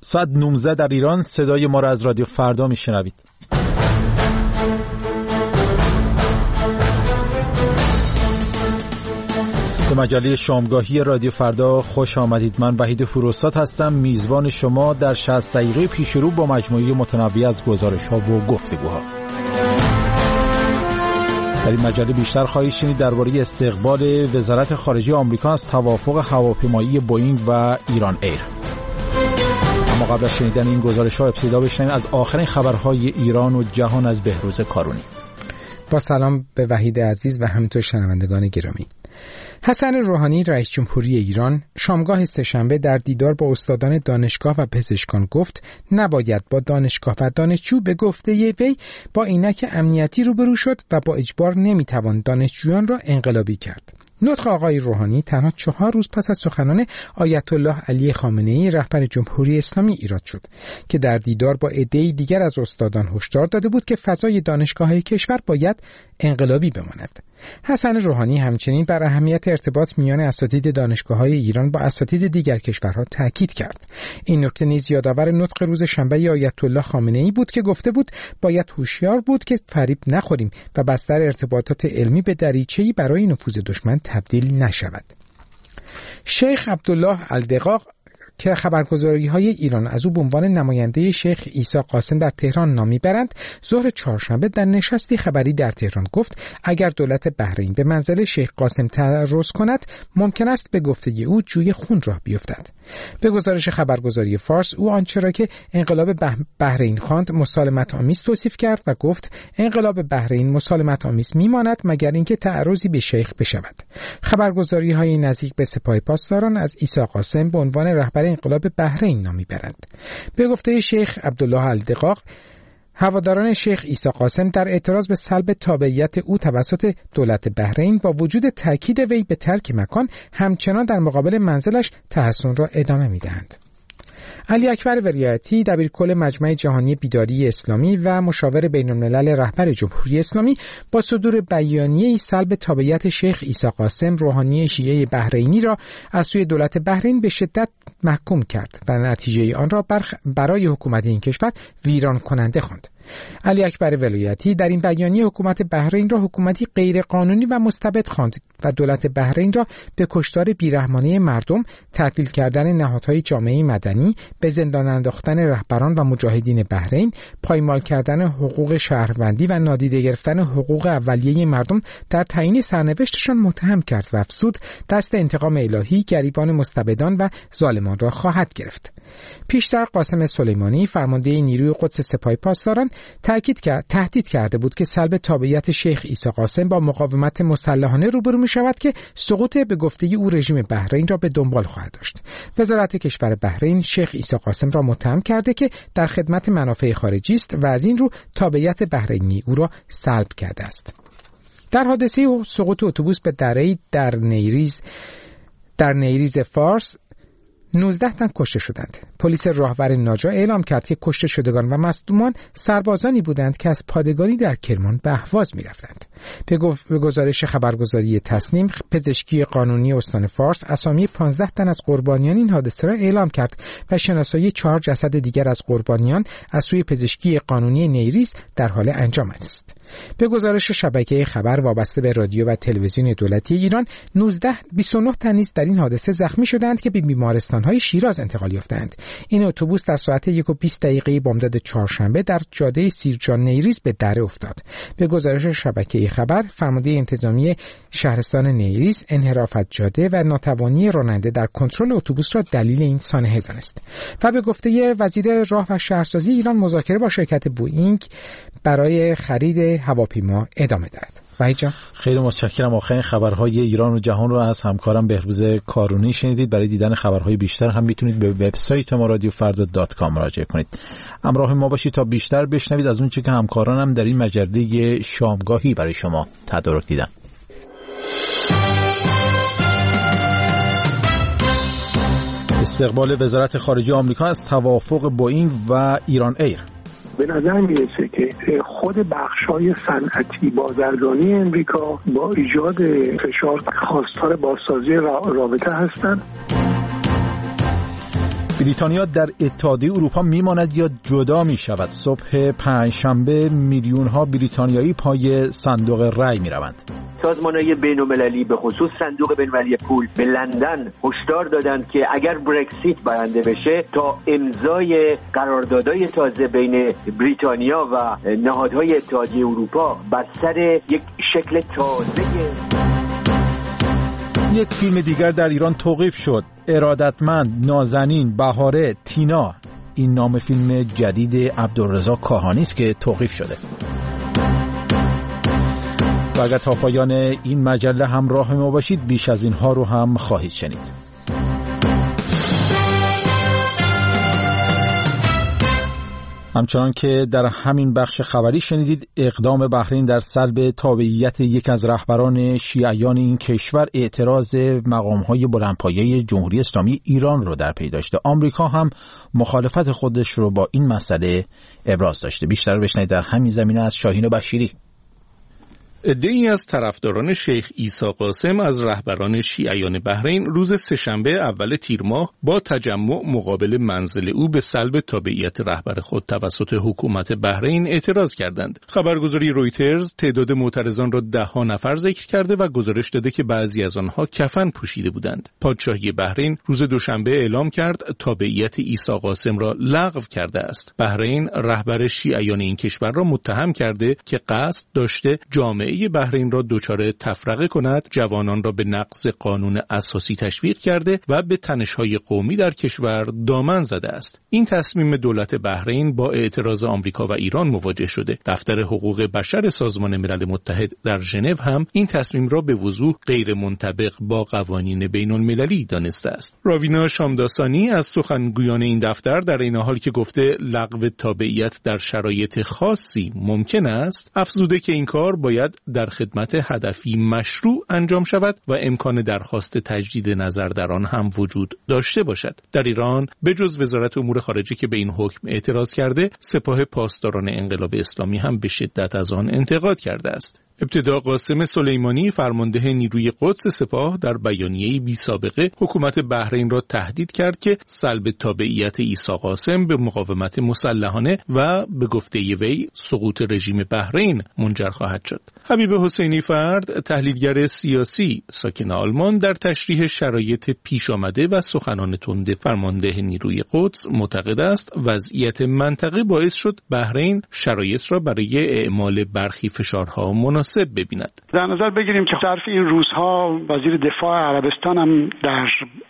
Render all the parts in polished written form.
ساعت 19 در ایران. صدای ما را از رادیو فردا میشنوید. به مجله شامگاهی رادیو فردا خوش آمدید. من وحید فروستاد هستم، میزبان شما در 60 دقیقه پیشرو با مجموعه متنوع از گزارش‌ها و گفتگوها. در این مجله بیشتر خواهید شنید درباره استقبال وزارت خارجه آمریکا از توافق هواپیمایی بوئینگ و ایران ایر. اما قبل از شنیدن این گزارش‌ها ابتدا بشنویم از آخرین خبرهای ایران و جهان از بهروز کارونی. با سلام به وحید عزیز و همینطور شنوندگان گرامی. حسن روحانی رئیس جمهوری ایران شامگاه سه‌شنبه در دیدار با استادان دانشگاه و پزشکان گفت نباید با دانشگاه و دانشجو به گفته وی با عینک امنیتی روبرو شد و با اجبار نمیتوان دانشجویان را انقلابی کرد. نطق آقای روحانی تنها 4 روز پس از سخنان آیت الله علی خامنه‌ای رهبر جمهوری اسلامی ایراد شد که در دیدار با عده‌ای دیگر از استادان هشدار داده بود که فضای دانشگاه‌های کشور باید انقلابی بماند. حسن روحانی همچنین بر اهمیت ارتباط میان اساتید دانشگاه‌های ایران با اساتید دیگر کشورها تاکید کرد. این نکته نیز یادآور نطق روز شنبه آیت الله خامنه‌ای بود که گفته بود باید هوشیار بود که فریب نخوریم و بستر ارتباطات علمی به دریچه‌ای برای نفوذ دشمن تبدیل نشود. شیخ عبدالله الدقاق که خبرگزاری‌های ایران از او به عنوان نماینده شیخ عیسی قاسم در تهران نام می‌برند، ظهر چهارشنبه در نشستی خبری در تهران گفت اگر دولت بحرین به منزل شیخ قاسم تعرض کند ممکن است به گفته او جوی خون راه بیفتد. به گزارش خبرگزاری فارس او آنچه را که انقلاب بحرین خواند مسالمت آمیز توصیف کرد و گفت انقلاب بحرین مسالمت آمیز میماند مگر اینکه تعرضی به شیخ بشود. خبرگزاری‌های نزدیک به سپاه پاسداران از عیسی قاسم به عنوان رهبر انقلاب بحرین نام می‌برند. به گفته شیخ عبدالله الدقاق، هواداران شیخ عیسی قاسم در اعتراض به سلب تابعیت او توسط دولت بحرین با وجود تاکید وی به ترک مکان همچنان در مقابل منزلش تحصن را ادامه می‌دهند. علی اکبر ولایتی دبیرکل مجمع جهانی بیداری اسلامی و مشاور بین‌الملل رهبر جمهوری اسلامی با صدور بیانیه‌ای سلب تابعیت شیخ عیسی قاسم روحانی شیعه بحرینی را از سوی دولت بحرین به شدت محکوم کرد و نتیجه آن را برای حکومت این کشور ویران کننده خواند. علی اکبر ولایتی در این بیانیه حکومت بحرین را حکومتی غیر قانونی و مستبد خواند و دولت بحرین را به کشتار بیرحمانه مردم، تعطیل کردن نهادهای جامعه مدنی، به زندان انداختن رهبران و مجاهدین بحرین، پایمال کردن حقوق شهروندی و نادیده گرفتن حقوق اولیه مردم در تعیین سرنوشتشان متهم کرد و افزود دست انتقام الهی گریبان مستبدان و ظالمان را خواهد گرفت. پیشتر قاسم سلیمانی فرمانده نیروی قدس سپاه پاسداران تهدید کرده بود که سلب تابعیت شیخ عیسی قاسم با مقاومت مسلحانه روبرو می شود که سقوط به گفته او رژیم بحرین را به دنبال خواهد داشت. وزارت کشور بحرین شیخ عیسی قاسم را متهم کرده که در خدمت منافع خارجی است و از این رو تابعیت بحرینی او را سلب کرده است. در حادثه سقوط اتوبوس به دره‌ای در نیریز فارس 19 تن کشته شدند. پلیس راهور ناجا اعلام کرد که کشته شدگان و مصدومان سربازانی بودند که از پادگانی در کرمان به اهواز می‌رفتند. به گزارش خبرگزاری تصنیم، پزشکی قانونی استان فارس اسامی 15 تن از قربانیان این حادثه را اعلام کرد و شناسایی 4 جسد دیگر از قربانیان از سوی پزشکی قانونی نیریز در حال انجام است. به گزارش شبکه خبر وابسته به رادیو و تلویزیون دولتی ایران 29 تن نیز در این حادثه زخمی شدند که به بیمارستان‌های شیراز انتقال یافتند. این اتوبوس در ساعت 1:20 بامداد چهارشنبه در جاده سیرجان نیریز به دره افتاد. به گزارش شبکه خبر فرمانده انتظامی شهرستان نیریز انحرافات جاده و ناتوانی راننده در کنترل اتوبوس را دلیل این سانحه دانست. و به گفته وزیر راه و شهرسازی ایران مذاکره با شرکت بوئینگ برای خرید هواپیما ادامه دارد. وحید جان خیلی متشکرم. آخرین خبرهای ایران و جهان رو از همکارم بهروز کارونی شنیدید. برای دیدن خبرهای بیشتر هم میتونید به وبسایت ما radiofarda.com مراجعه کنید. همراه ما باشید تا بیشتر بشنوید از اون چه که همکارانم در این مجله شامگاهی برای شما تدارک دیدن. استقبال وزارت خارجه آمریکا از توافق بوئینگ و ایران ایر. به نظر میرسه که خود بخش‌های صنعتی بازرگانی امریکا با ایجاد فشار خواستار بازسازی رابطه هستند. بریتانیا در اتحادیه اروپا میماند یا جدا میشود؟ صبح پنجشنبه میلیون‌ها بریتانیایی پای صندوق رای میروند. سازمان‌های بین‌المللی به خصوص صندوق بین‌المللی پول به لندن هشدار دادند که اگر برکسیت برنده بشه تا امضای قراردادهای تازه بین بریتانیا و نهادهای اتحادیه اروپا بر سر یک شکل تازه. یک فیلم دیگر در ایران توقیف شد. ارادتمند، نازنین، بهاره، تینا، این نام فیلم جدید عبدالرضا کاهانی است که توقیف شده. و اگر تا پایان این مجله همراه ما باشید بیش از اینها رو هم خواهید شنید. همچنان که در همین بخش خبری شنیدید، اقدام بحرین در سلب تابعیت یک از رهبران شیعیان این کشور اعتراض مقام‌های بلندپایه جمهوری اسلامی ایران رو در پی داشته. آمریکا هم مخالفت خودش رو با این مسئله ابراز داشته. بیشتر بشنوید در همین زمینه از شاهین بشیری. عده‌ای از طرفداران شیخ عیسی قاسم از رهبران شیعیان بحرین روز سه‌شنبه اول تیر ماه با تجمع مقابل منزل او به سلب تابعیت رهبر خود توسط حکومت بحرین اعتراض کردند. خبرگزاری رویترز تعداد معترضان را 10 نفر ذکر کرده و گزارش داده که بعضی از آنها کفن پوشیده بودند. پادشاهی بحرین روز دوشنبه اعلام کرد تابعیت عیسی قاسم را لغو کرده است. بحرین رهبر شیعیان این کشور را متهم کرده که قصد داشته جامعه بحرین را دچار تفرقه کند، جوانان را به نقض قانون اساسی تشویق کرده و به تنش‌های قومی در کشور دامن زده است. این تصمیم دولت بحرین با اعتراض آمریکا و ایران مواجه شده. دفتر حقوق بشر سازمان ملل متحد در ژنو هم این تصمیم را به وضوح غیر منطبق با قوانین بین‌المللی دانسته است. راوینا شامداسانی از سخنگویان این دفتر در این حال که گفته لغو تابعیت در شرایط خاصی ممکن است، افزوده که این کار باید در خدمت هدفی مشروع انجام شود و امکان درخواست تجدید نظر در آن هم وجود داشته باشد. در ایران به جز وزارت امور خارجه که به این حکم اعتراض کرده، سپاه پاسداران انقلاب اسلامی هم به شدت از آن انتقاد کرده است. ابتدا قاسم سلیمانی فرمانده نیروی قدس سپاه در بیانیه‌ای بی‌سابقه حکومت بحرین را تهدید کرد که سلب تابعیت عیسی قاسم به مقاومت مسلحانه و به گفته وی سقوط رژیم بحرین منجر خواهد شد. حبیب حسینی فرد، تحلیلگر سیاسی ساکن آلمان، در تشریح شرایط پیش آمده و سخنان تند فرمانده نیروی قدس معتقد است وضعیت منطقه باعث شد بحرین شرایط را برای اعمال برخی فشارها مناسب ببیند. در نظر بگیریم که ظرف این روزها وزیر دفاع عربستان هم در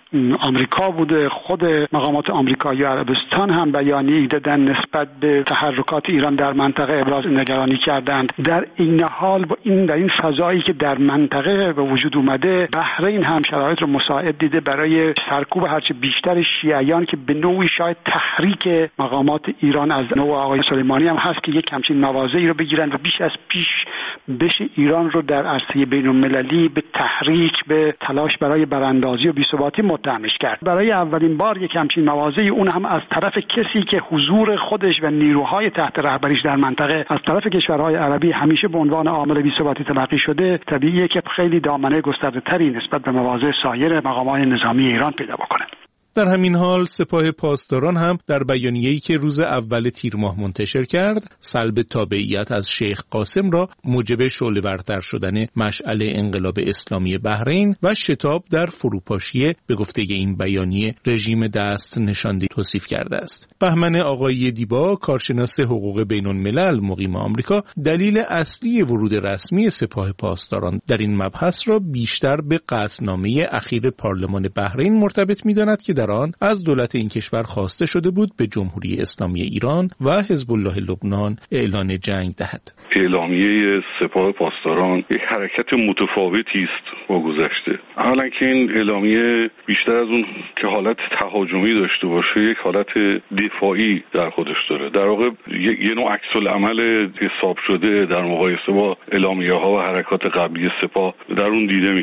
آمریکا بوده، خود مقامات آمریکایی و عربستان هم بیانیه‌ای دادن نسبت به تحرکات ایران در منطقه ابراز نگرانی کردند. در این حال در این فضایی که در منطقه به وجود اومده، بحرین هم شرایط رو مساعد دیده برای سرکوب هرچه بیشتر شیعیان که به نوعی شاید تحریک مقامات ایران از نوع آقای سلیمانی هم هست که یک همچین مواضعی رو بگیرن و بیش از پیش بشه ایران رو در عرصه بین‌المللی به تحریک، به تلاش برای براندازی و بی‌ثباتی متهمش کرد. برای اولین بار یک همچین مواضعی، اون هم از طرف کسی که حضور خودش و نیروهای تحت رهبریش در منطقه از طرف کشورهای عربی همیشه به عنوان عامل بی‌ثباتی تلقی شده، طبیعیه که خیلی دامنه گسترده‌تری نسبت به مواضع سایر مقامات نظامی ایران پیدا بکنه. در همین حال سپاه پاسداران هم در بیانیه‌ای که روز اول تیر ماه منتشر کرد، سلب تابعیت از شیخ قاسم را موجب شعله‌ورتر شدن مشعل انقلاب اسلامی بحرین و شتاب در فروپاشی به گفته این بیانیه رژیم دست نشانده توصیف کرده است. بهمن آقایی دیبا، کارشناس حقوق بین‌الملل مقیم آمریکا، دلیل اصلی ورود رسمی سپاه پاسداران در این مبحث را بیشتر به قطعنامه اخیر پارلمان بحرین مرتبط می‌داند که در آن از دولت این کشور خواسته شده بود به جمهوری اسلامی ایران و حزب الله لبنان اعلان جنگ دهد. اعلامیه سپاه پاسداران یک حرکت متفاوتی است با گذشته. اولا که این اعلامیه بیشتر از اون که حالت تهاجمی داشته باشه، یک حالت دفاعی در خودش داره. در واقع یه نوع عکس العمل حساب شده در مقایسه با اعلامیه‌ها و حرکات قبلی سپاه در اون دیده میشه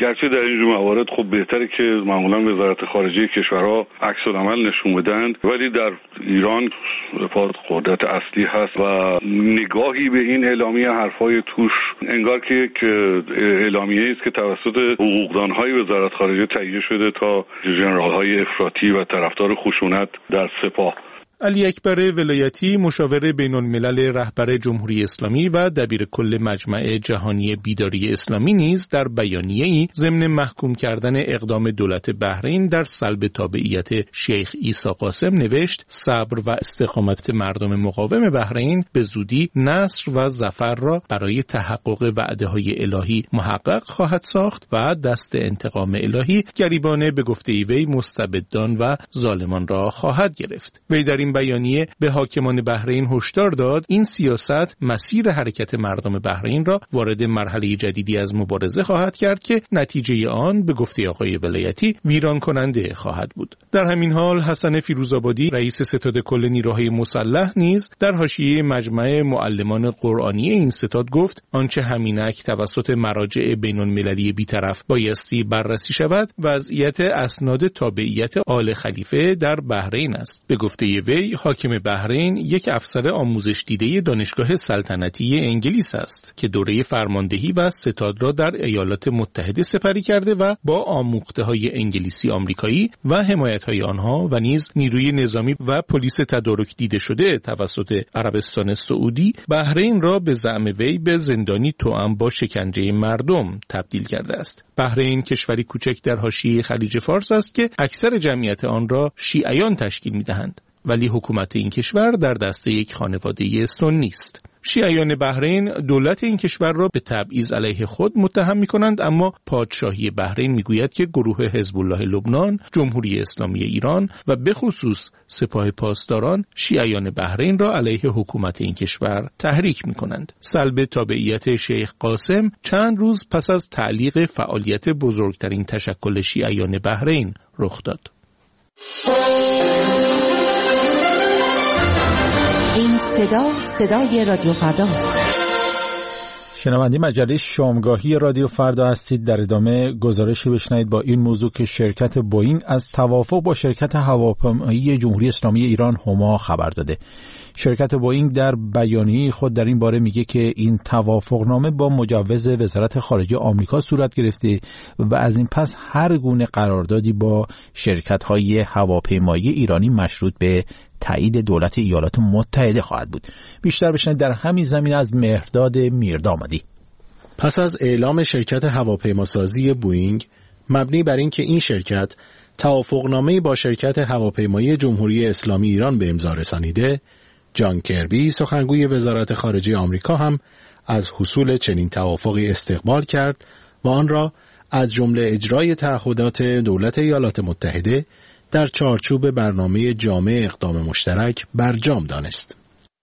گرچه در اینجور موارد خب بهتره که معمولا وزارت خارجه کشورها عکس العمل نشون بدن، ولی در ایران رفاه قدرت اصلی هست و نگاهی به این اعلامیه حرفای توش انگار که یک اعلامیه است که توسط حقوقدانهای وزارت خارجه تهیه شده تا ژنرال‌های افراطی و طرفدار خشونت در سپاه. علی اکبر ولایتی، مشاور بین‌الملل رهبر جمهوری اسلامی و دبیر کل مجمع جهانی بیداری اسلامی نیز در بیانیه‌ای ضمن محکوم کردن اقدام دولت بحرین در سلب تابعیت شیخ عیسی قاسم نوشت: صبر و استقامت مردم مقاوم بحرین به زودی نصر و ظفر را برای تحقق وعده‌های الهی محقق خواهد ساخت و دست انتقام الهی گریبانه به گفته وی مستبدان و ظالمان را خواهد گرفت. وی در این بیانیه به حاکمان بحرین هشدار داد این سیاست مسیر حرکت مردم بحرین را وارد مرحله جدیدی از مبارزه خواهد کرد که نتیجه آن به گفته آقای ولایتی ویران کننده خواهد بود. در همین حال حسن فیروزآبادی، رئیس ستاد کل نیروهای مسلح نیز در حاشیه مجمع معلمان قرآنی این ستاد گفت آنچه همینک توسط مراجع بین‌المللی بی‌طرف بایستی بررسی شود وضعیت اسناد تابعیت آل خلیفه در بحرین است. به گفته وی حاکم بحرین یک افسر آموزش دیده دانشگاه سلطنتی انگلیس است که دوره فرماندهی و ستاد را در ایالات متحده سپری کرده و با آموخته‌های انگلیسی آمریکایی و حمایت‌های آنها و نیز نیروی نظامی و پلیس تدارک دیده شده توسط عربستان سعودی بحرین را به زعم وی به زندانی توأم با شکنجه مردم تبدیل کرده است. بحرین کشوری کوچک در حاشیه خلیج فارس است که اکثر جمعیت آن را شیعیان تشکیل می‌دهند، ولی حکومت این کشور در دست یک خانواده سنی است. شیعیان بحرین دولت این کشور را به تبعیض علیه خود متهم می‌کنند، اما پادشاهی بحرین می‌گوید که گروه حزب الله لبنان، جمهوری اسلامی ایران و به خصوص سپاه پاسداران شیعیان بحرین را علیه حکومت این کشور تحریک می‌کنند. سلب تابعیت شیخ قاسم چند روز پس از تعلیق فعالیت بزرگترین تشکل شیعیان بحرین رخ داد. این صدای رادیو فرداست. شنونده مجله شامگاهی رادیو فردا هستید. در ادامه گزارشی بشنوید با این موضوع که شرکت بوئینگ از توافق با شرکت هواپیمایی جمهوری اسلامی ایران هما خبر داده. شرکت بوئینگ در بیانیه خود در این باره میگه که این توافقنامه با مجوز وزارت خارجه آمریکا صورت گرفته و از این پس هر گونه قراردادی با شرکت‌های هواپیمایی ایرانی مشروط به تایید دولت ایالات متحده خواهد بود. بیشتر بشنوید در همین زمینه از مهرداد میردامادی. پس از اعلام شرکت هواپیماسازی بوئینگ مبنی بر اینکه این شرکت توافقنامه‌ای با شرکت هواپیمایی جمهوری اسلامی ایران به امضا رسانیده، جان کربی سخنگوی وزارت خارجه آمریکا هم از حصول چنین توافقی استقبال کرد و آن را از جمله اجرای تعهدات دولت ایالات متحده در چارچوب برنامه جامع اقدام مشترک برجام دانست.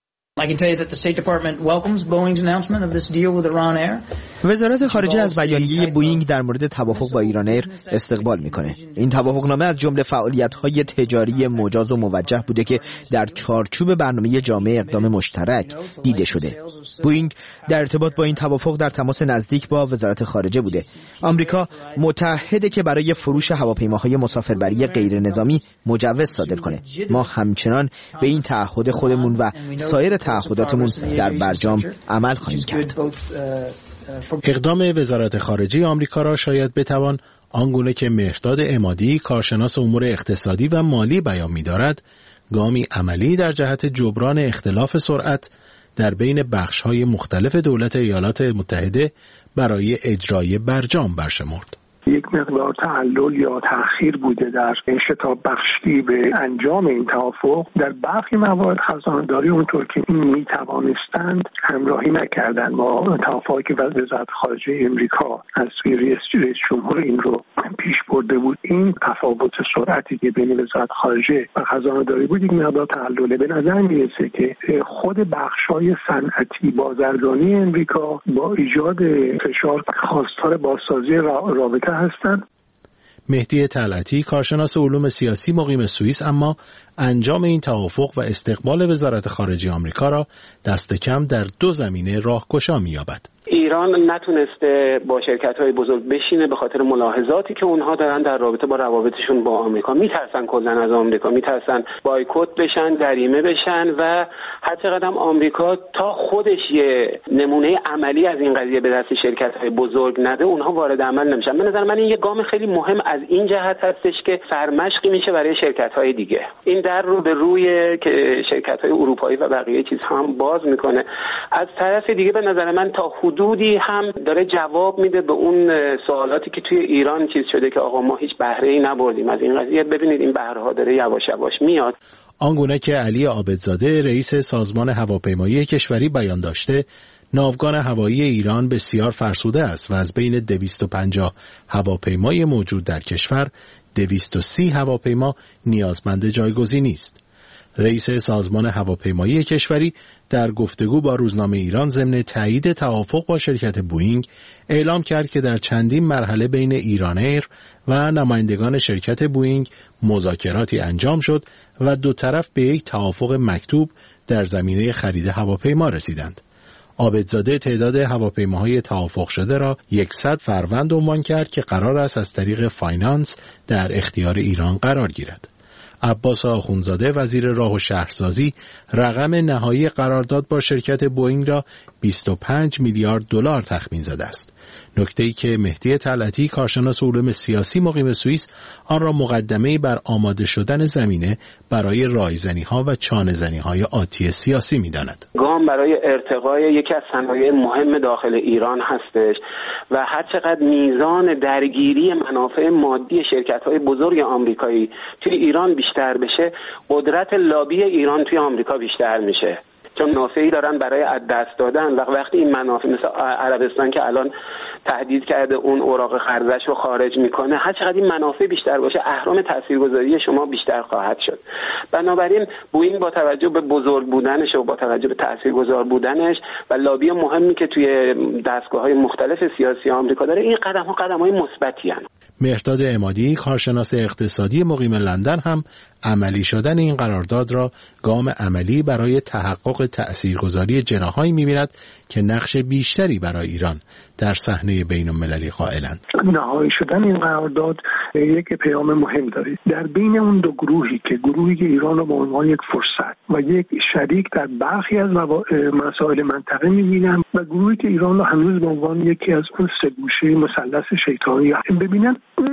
وزارت خارجه از بیانیه بوئینگ در مورد توافق با ایران ایر استقبال میکنه. این توافقنامه از جمله فعالیت‌های تجاری مجاز و موجه بوده که در چارچوب برنامه جامع اقدام مشترک دیده شده. بوئینگ در ارتباط با این توافق در تماس نزدیک با وزارت خارجه بوده. آمریکا متعهده که برای فروش هواپیماهای مسافربری غیر نظامی مجوز صادر کنه. ما همچنان به این تعهد خودمون و سایر تعهداتمون در برجام عمل خواهیم کرد. اقدام وزارت خارجه آمریکا را شاید بتوان آنگونه که مهرداد عمادی کارشناس امور اقتصادی و مالی بیان می‌دارد گامی عملی در جهت جبران اختلاف سرعت در بین بخش‌های مختلف دولت ایالات متحده برای اجرای برجام برشمرد. یک مقدار تعلل یا تأخیر بوده در شتاب بخشی به انجام این توافق. در برخی موارد خزانه‌داری اونطور که می توانستند همراهی نکردند با توافقی که وزارت خارجه امریکا از سوی رئیس جمهور این رو پیش برده بود. این تفاوت سرعتی که بین وزارت خارجه و خزانه‌داری بود یک مقدار تعلله. به نظر میرسه که خود بخش‌های صنعتی بازرگانی امریکا با ایجاد فشار خواستار بازسازی رابطه هستند. مهدی طلعتی کارشناس علوم سیاسی مقیم سوئیس اما انجام این توافق و استقبال وزارت خارجه آمریکا را دست کم در دو زمینه راهگشا می‌یابد. ایران نتونسته با شرکت‌های بزرگ بشینه به خاطر ملاحظاتی که اونها دارن در رابطه با روابطشون با آمریکا. میترسن کلاً از آمریکا، میترسن بایکوت بشن، جریمه بشن و هر چقدر هم آمریکا تا خودش یه نمونه عملی از این قضیه به دست شرکت‌های بزرگ نده، اونها وارد عمل نمیشن. به نظر من این یه گام خیلی مهم از این جهت هستش که سرمشقی میشه برای شرکت‌های دیگه. این در رو به روی که شرکت‌های اروپایی و بقیه چیز هم باز میکنه. از طرف دیگه به نظر من تا حدودی هم داره جواب میده به اون سوالاتی که توی ایران چیز شده که آقا ما هیچ بهره‌ای نبردیم از این قضیه. ببینید این بهره‌ها داره یواش یواش میاد. آنگونه که علی عابدزاده رئیس سازمان هواپیمایی کشوری بیان داشته، ناوگان هوایی ایران بسیار فرسوده است و از بین 250 هواپیمای موجود در کشور 230 هواپیما نیازمند جایگزینی است. رئیس سازمان هواپیمایی کشوری در گفتگو با روزنامه ایران ضمن تایید توافق با شرکت بوئینگ اعلام کرد که در چندین مرحله بین ایران ایر و نمایندگان شرکت بوئینگ مذاکراتی انجام شد و دو طرف به یک توافق مکتوب در زمینه خرید هواپیما رسیدند. عابدزاده تعداد هواپیماهای توافق شده را 100 فروند عنوان کرد که قرار است از طریق فاینانس در اختیار ایران قرار گیرد. عباس آخوندزاده وزیر راه و شهرسازی رقم نهایی قرارداد با شرکت بوئینگ را 25 میلیارد دلار تخمین زده است. نکته‌ای که مهدی طلعتی کارشناس علوم سیاسی مقیم سوئیس آن را مقدمه‌ای بر آماده شدن زمینه برای رایزنی‌ها و چانه‌زنی‌های آتی سیاسی می‌داند. گام برای ارتقای یکی از صنایع مهم داخل ایران هستش و هر چقدر میزان درگیری منافع مادی شرکت‌های بزرگ آمریکایی توی ایران بیشتر بشه، قدرت لابی ایران توی آمریکا بیشتر میشه. چون منافعی دارن برای از دست دادن و وقتی این منافع مثل عربستان که الان تهدید کرده اون اوراق قرضش رو خارج میکنه، هر چقدر این منافع بیشتر باشه اهرم تاثیرگذاری شما بیشتر خواهد شد. بنابراین بوئینگ با توجه به بزرگ بودنش و با توجه به تاثیرگذار بودنش و لابی مهمی که توی دستگاه‌های مختلف سیاسی آمریکا داره، این قدم‌های مثبتی هستند. مهرداد عمادی کارشناس اقتصادی مقیم لندن هم عملی شدن این قرارداد را گام عملی برای تحقق تأثیرگذاری جناح‌هایی می‌بیند که نقش بیشتری برای ایران در صحنه بین‌المللی قائلند. نهایی شدن این قرارداد یک پیام مهم داره در بین اون دو گروهی که گروهی که ایران را به عنوان یک فرصت و یک شریک در برخی از مسائل منطقه می‌بینند و گروهی که ایران را هنوز به عنوان یکی از اون سه گوشه مثلث شیطانی ببینن.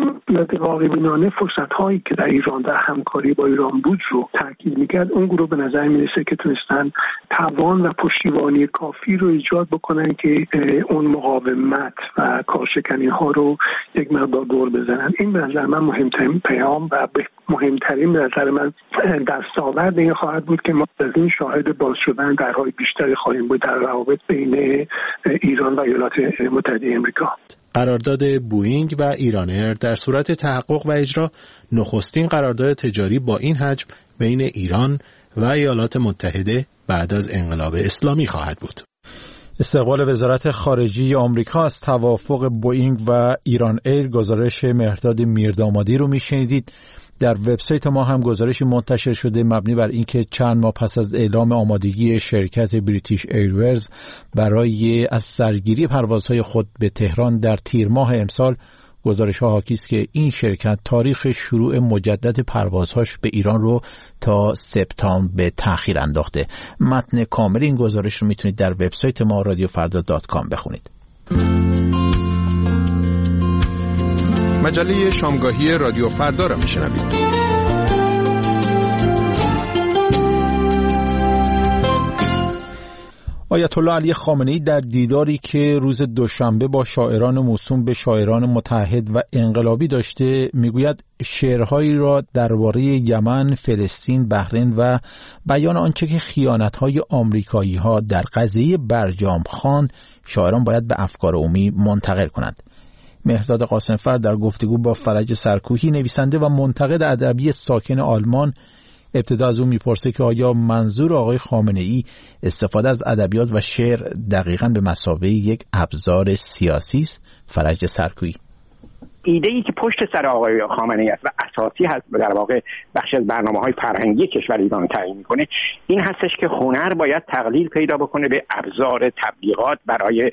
واقع‌بینانه فرصت‌هایی که در ایران در همکاری با ایران بود رو تاکید می‌کرد. اون گروه به نظر می‌رسه که تونستن توان و پشتیبانی کافی رو ایجاد بکنن که اون مقاومت و کارشکنی‌ها رو یک مقدار دور بزنن. این به نظر من مهمترین پیام و مهمترین به نظر من دستاورد این خواهد بود که ما از این شاهد باز شدن درهای بیشتری خواهیم بود در روابط بین ایران و ایالات متحده آمریکا. قرارداد بوئینگ و ایران ایر در صورت تحقق و اجرا نخستین قرارداد تجاری با این حجم بین ایران و ایالات متحده بعد از انقلاب اسلامی خواهد بود. استقبال وزارت خارجه آمریکا از توافق بوئینگ و ایران ایر، گزارش مهرداد میردامادی رو میشنیدید. در وبسایت ما هم گزارشی منتشر شده مبنی بر اینکه چند ماه پس از اعلام آمادگی شرکت بریتیش ایرویز برای از سرگیری پروازهای خود به تهران در تیر ماه امسال، گزارش‌ها حاکی است که این شرکت تاریخ شروع مجدد پروازهاش به ایران رو تا سپتامبر به تأخیر انداخته. متن کامل این گزارش رو میتونید در وبسایت ما radiofrda.com بخونید. مجله شامگاهی رادیو فردا را میشنوید. آیت الله علی خامنه‌ای در دیداری که روز دوشنبه با شاعران موسوم به شاعران متحد و انقلابی داشته، میگوید شعرهایی را درباره یمن، فلسطین، بحرین و بیان آنچه که خیانت‌های آمریکایی‌ها در قضیه برجام خواند، شاعران باید به افکار عمومی منتقل کنند. مهرداد قاسمفر در گفتگو با فرج سرکوهی، نویسنده و منتقد ادبی ساکن آلمان، ابتدا از او میپرسه که آیا منظور آقای خامنه‌ای استفاده از ادبیات و شعر دقیقاً به مثابه یک ابزار سیاسی است؟ فرج سرکوهی: ایده‌ای که پشت سر آقای خامنه‌ای است و اساسی هست و در واقع بخشی از برنامه‌های فرهنگی کشور ایران تعیین می‌کنه، این هستش که هنر باید تقلیل پیدا بکنه به ابزار تبلیغات برای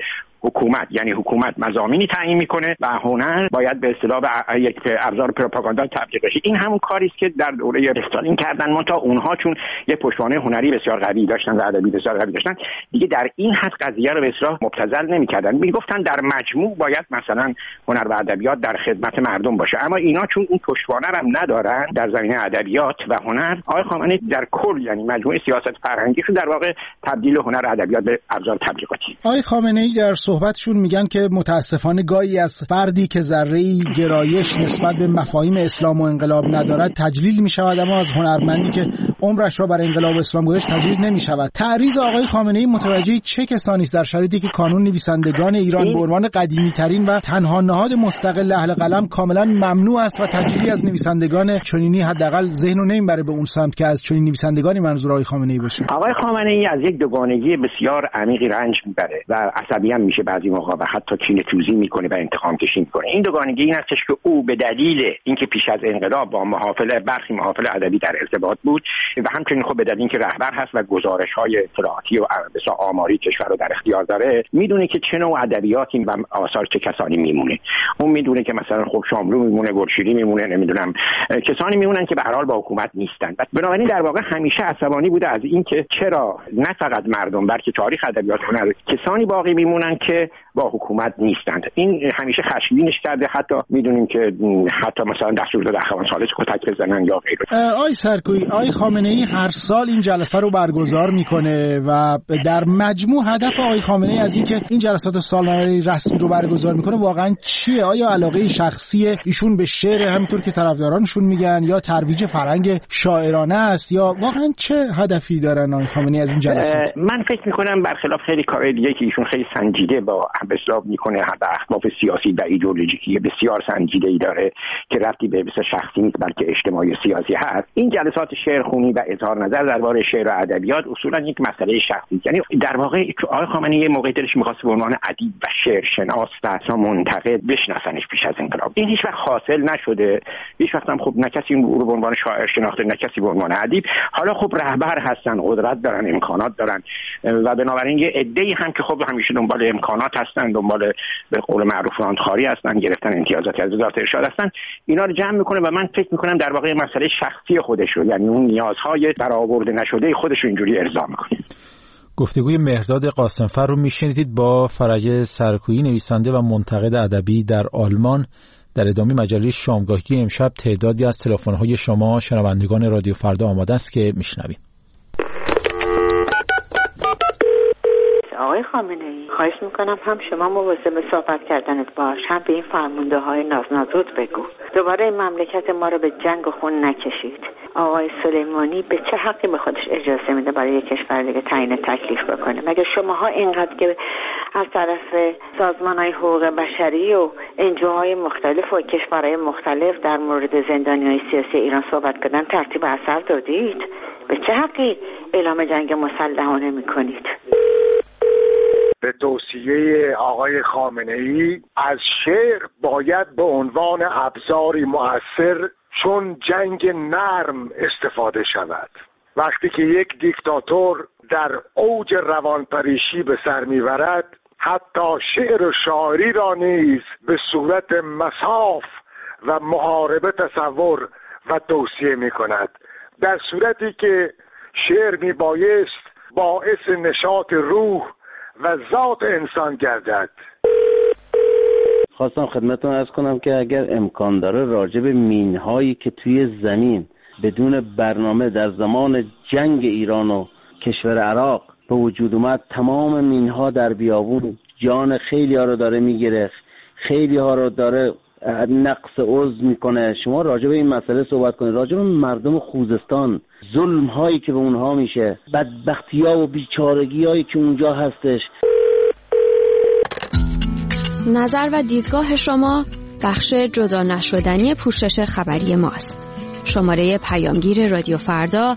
حکومت، یعنی حکومت مضامینی تعیین میکنه و هنر باید به اصطلاح یک ابزار پروپاگاندا تبلیغ بشه. این همون کاری است که در دوره استالین کردن، منتها اونها چون یه پشتوانه هنری بسیار قوی داشتن و ادبی بسیار قوی داشتن، دیگه در این حد قضیه رو به اصطلاح مبتذل نمی‌کردن. میگفتن در مجموع باید مثلا هنر و ادبیات در خدمت مردم باشه، اما اینا چون این پشتوانه رو ندارن در زمینه ادبیات و هنر، آقای خامنه‌ای در کل یعنی مجموعه سیاست فرهنگی رو در واقع تبدیل هنر و ادبیات به ابزار تبلیغاتی. آقای خامنه‌ای در صحبتشون میگن که متاسفانه گاهی از فردی که ذره‌ای گرایش نسبت به مفاهیم اسلام و انقلاب ندارد تجلیل می‌شود، اما از هنرمندی که عمرش را بر انقلاب اسلام گذاشت تجلیل نمی‌شود. تعریض آقای خامنه‌ای متوجه چه کسانی است در شرایطی که کانون نویسندگان ایران به عنوان قدیمی‌ترین و تنها نهاد مستقل اهل قلم کاملا ممنوع است و تجلیلی از نویسندگان چنینی حداقل ذهن رو نمیبره به اون سمت که از چنین نویسندگانی منظور آقای خامنه‌ای باشه؟ آقای خامنه‌ای از یک دوگانگی بسیار عمیقی رنج میبره و عصبی هم میشه بعضی موقع و حتی کینه‌توزی میکنه و انتقام کشی میکنه. این دوگانگی این هستش که او به دلیل اینکه پیش از انقلاب با برخی محافل ادبی در ارتباط بود و همچنین خب به دلیل اینکه رهبر هست و گزارش‌های اطلاعاتی و آماری کشور رو در اختیار داره، میدونه که چه نوع ادبیاتی و آثار چه کسانی میمونه. اون میدونه که مثلا خب شاملو میمونه، گلشیری میمونه، نمیدونم کسانی میمونن که به هر حال با حکومت نیستن. بنابراین در واقع همیشه عصبانی بوده از اینکه چرا نه فقط مردم بلکه تاریخ ادبیات هنر کسانی باقی میمونن که با حکومت نیستند. این همیشه خشمگینش کرده. حتی میدونیم که حتی مثلا دستور اخوان ثالث کتک بزنن یا غیره. آقای سرکویی، آقای خامنه‌ای هر سال این جلسه رو برگزار میکنه و در مجموع هدف آقای خامنه‌ای از اینکه این جلسات سالانه رسمی رو برگزار میکنه واقعا چیه؟ آیا علاقه شخصی ایشون به شعر همینطور که طرفدارانشون میگن، یا ترویج فرهنگ شاعرانه است، یا واقعا چه هدفی دارن آقای خامنه‌ای از این جلسات؟ من فکر میکنم برخلاف خیلی کارهای دیگه که ایشون خیلی سنجیده با اصلاح میکنه، به اهداف سیاسی و ایدئولوژیکی بسیار سنجیده‌ای داره که ربطی به شخصی نیست بلکه اجتماعی و سیاسی هست. این جلسات شعرخوانی و اظهار نظر درباره شعر و ادبیات اصولا یک مسئله شخصی، یعنی در واقع آقای خامنه‌ای یه موقعی دلش می‌خواست به عنوان ادیب و شعرشناس و منتقد بشناسنش پیش از انقلاب. این هیچ وقت حاصل نشده. هیچ وقت هم خب نه کسی رو به عنوان شاعر شناخته نه کسی به عنوان ادیب. حالا خب رهبر هستن، قدرت دارن، امکانات دارن و بنابراین یه عده‌ای هم که خب همیشه دنبال امکانات هستن، دنبال به قول معروف راندخواری هستن، گرفتن امتیازات از وزارت ارشاد هستن، اینا رو جمع میکنه و من فکر میکنم در واقع مسئله شخصی خودش رو، یعنی اون نیازهای برآورده نشده خودش رو اینجوری ارضا میکنه. گفتگوی مهرداد قاسمفر رو میشنیدید با فرج سرکویی، نویسنده و منتقد ادبی در آلمان. در ادامه مجله شامگاهی امشب تعدادی از تلفن‌های شما شنوندگان رادیو فردا آماده است که میشنویم. آقای خامنه‌ای، خواهش میکنم هم شما مواظب صحبت کردنت باش، هم به این فرمانده های نازنازود بگو دوباره این مملکت ما رو به جنگ و خون نکشید. آقای سلیمانی به چه حقی به خودش اجازه میده برای یک کشور دیگه تعیین تکلیف بکنه؟ مگه شماها اینقدر که از طرف سازمان‌های حقوق بشری و انجوهای مختلف و کشورهای مختلف در مورد زندانیان سیاسی ایران صحبت کردن ترتیب اثر دادید؟ به چه حقی اعلام جنگ مسلحانه میکنید؟ به توصیه آقای خامنه‌ای از شعر باید به عنوان ابزاری مؤثر چون جنگ نرم استفاده شود. وقتی که یک دیکتاتور در اوج روانپریشی به سر میبرد، حتی شعر و شاعری را نیز به صورت مصاف و محاربه تصور و توصیه میکند، در صورتی که شعر میبایست باعث نشاط روح و ذات انسان گردد. خواستم خدمتتون عرض کنم که اگر امکان داره راجع به مین‌هایی که توی زمین بدون برنامه در زمان جنگ ایران و کشور عراق به وجود اومد، تمام مین‌ها در بیابون جان خیلی‌ها رو داره میگیره، خیلی‌ها رو داره نقص عضو میکنه. شما راجع به این مسئله صحبت کنید، راجع به مردم خوزستان، ظلم هایی که به اونها میشه، بدبختی ها و بیچارگی هایی که اونجا هستش. نظر و دیدگاه شما بخش جدا نشدنی پوشش خبری ماست. شماره پیامگیر رادیو فردا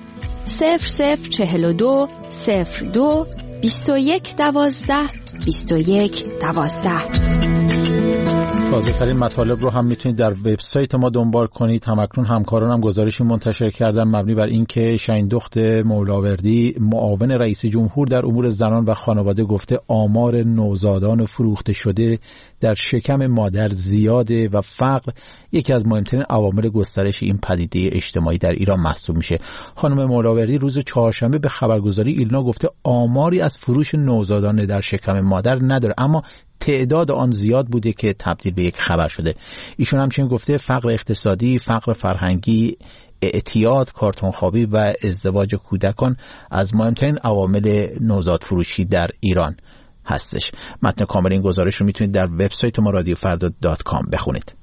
0042 02 21 12 21 12. تازه‌ترین مطالب رو هم میتونید در وبسایت ما دنبال کنید. همکنون همکارانم گزارشی منتشر کردن مبنی بر اینکه شهیندخت مولاوردی معاون رئیس جمهور در امور زنان و خانواده گفته آمار نوزادان فروخته شده در شکم مادر زیاده و فقر یکی از مهمترین عوامل گسترش این پدیده اجتماعی در ایران محسوب میشه. خانم مولاوردی روز چهارشنبه به خبرگزاری ایلنا گفته آماری از فروش نوزادان در شکم مادر نداره، اما تعداد آن زیاد بوده که تبدیل به یک خبر شده. ایشون همچنین گفته فقر اقتصادی، فقر فرهنگی، اعتیاد، کارتونخوابی و ازدواج کودکان از مهمترین عوامل نوزاد فروشی در ایران هستش. متن کامل این گزارش رو میتونید در وبسایت ما radiofrda.com بخونید.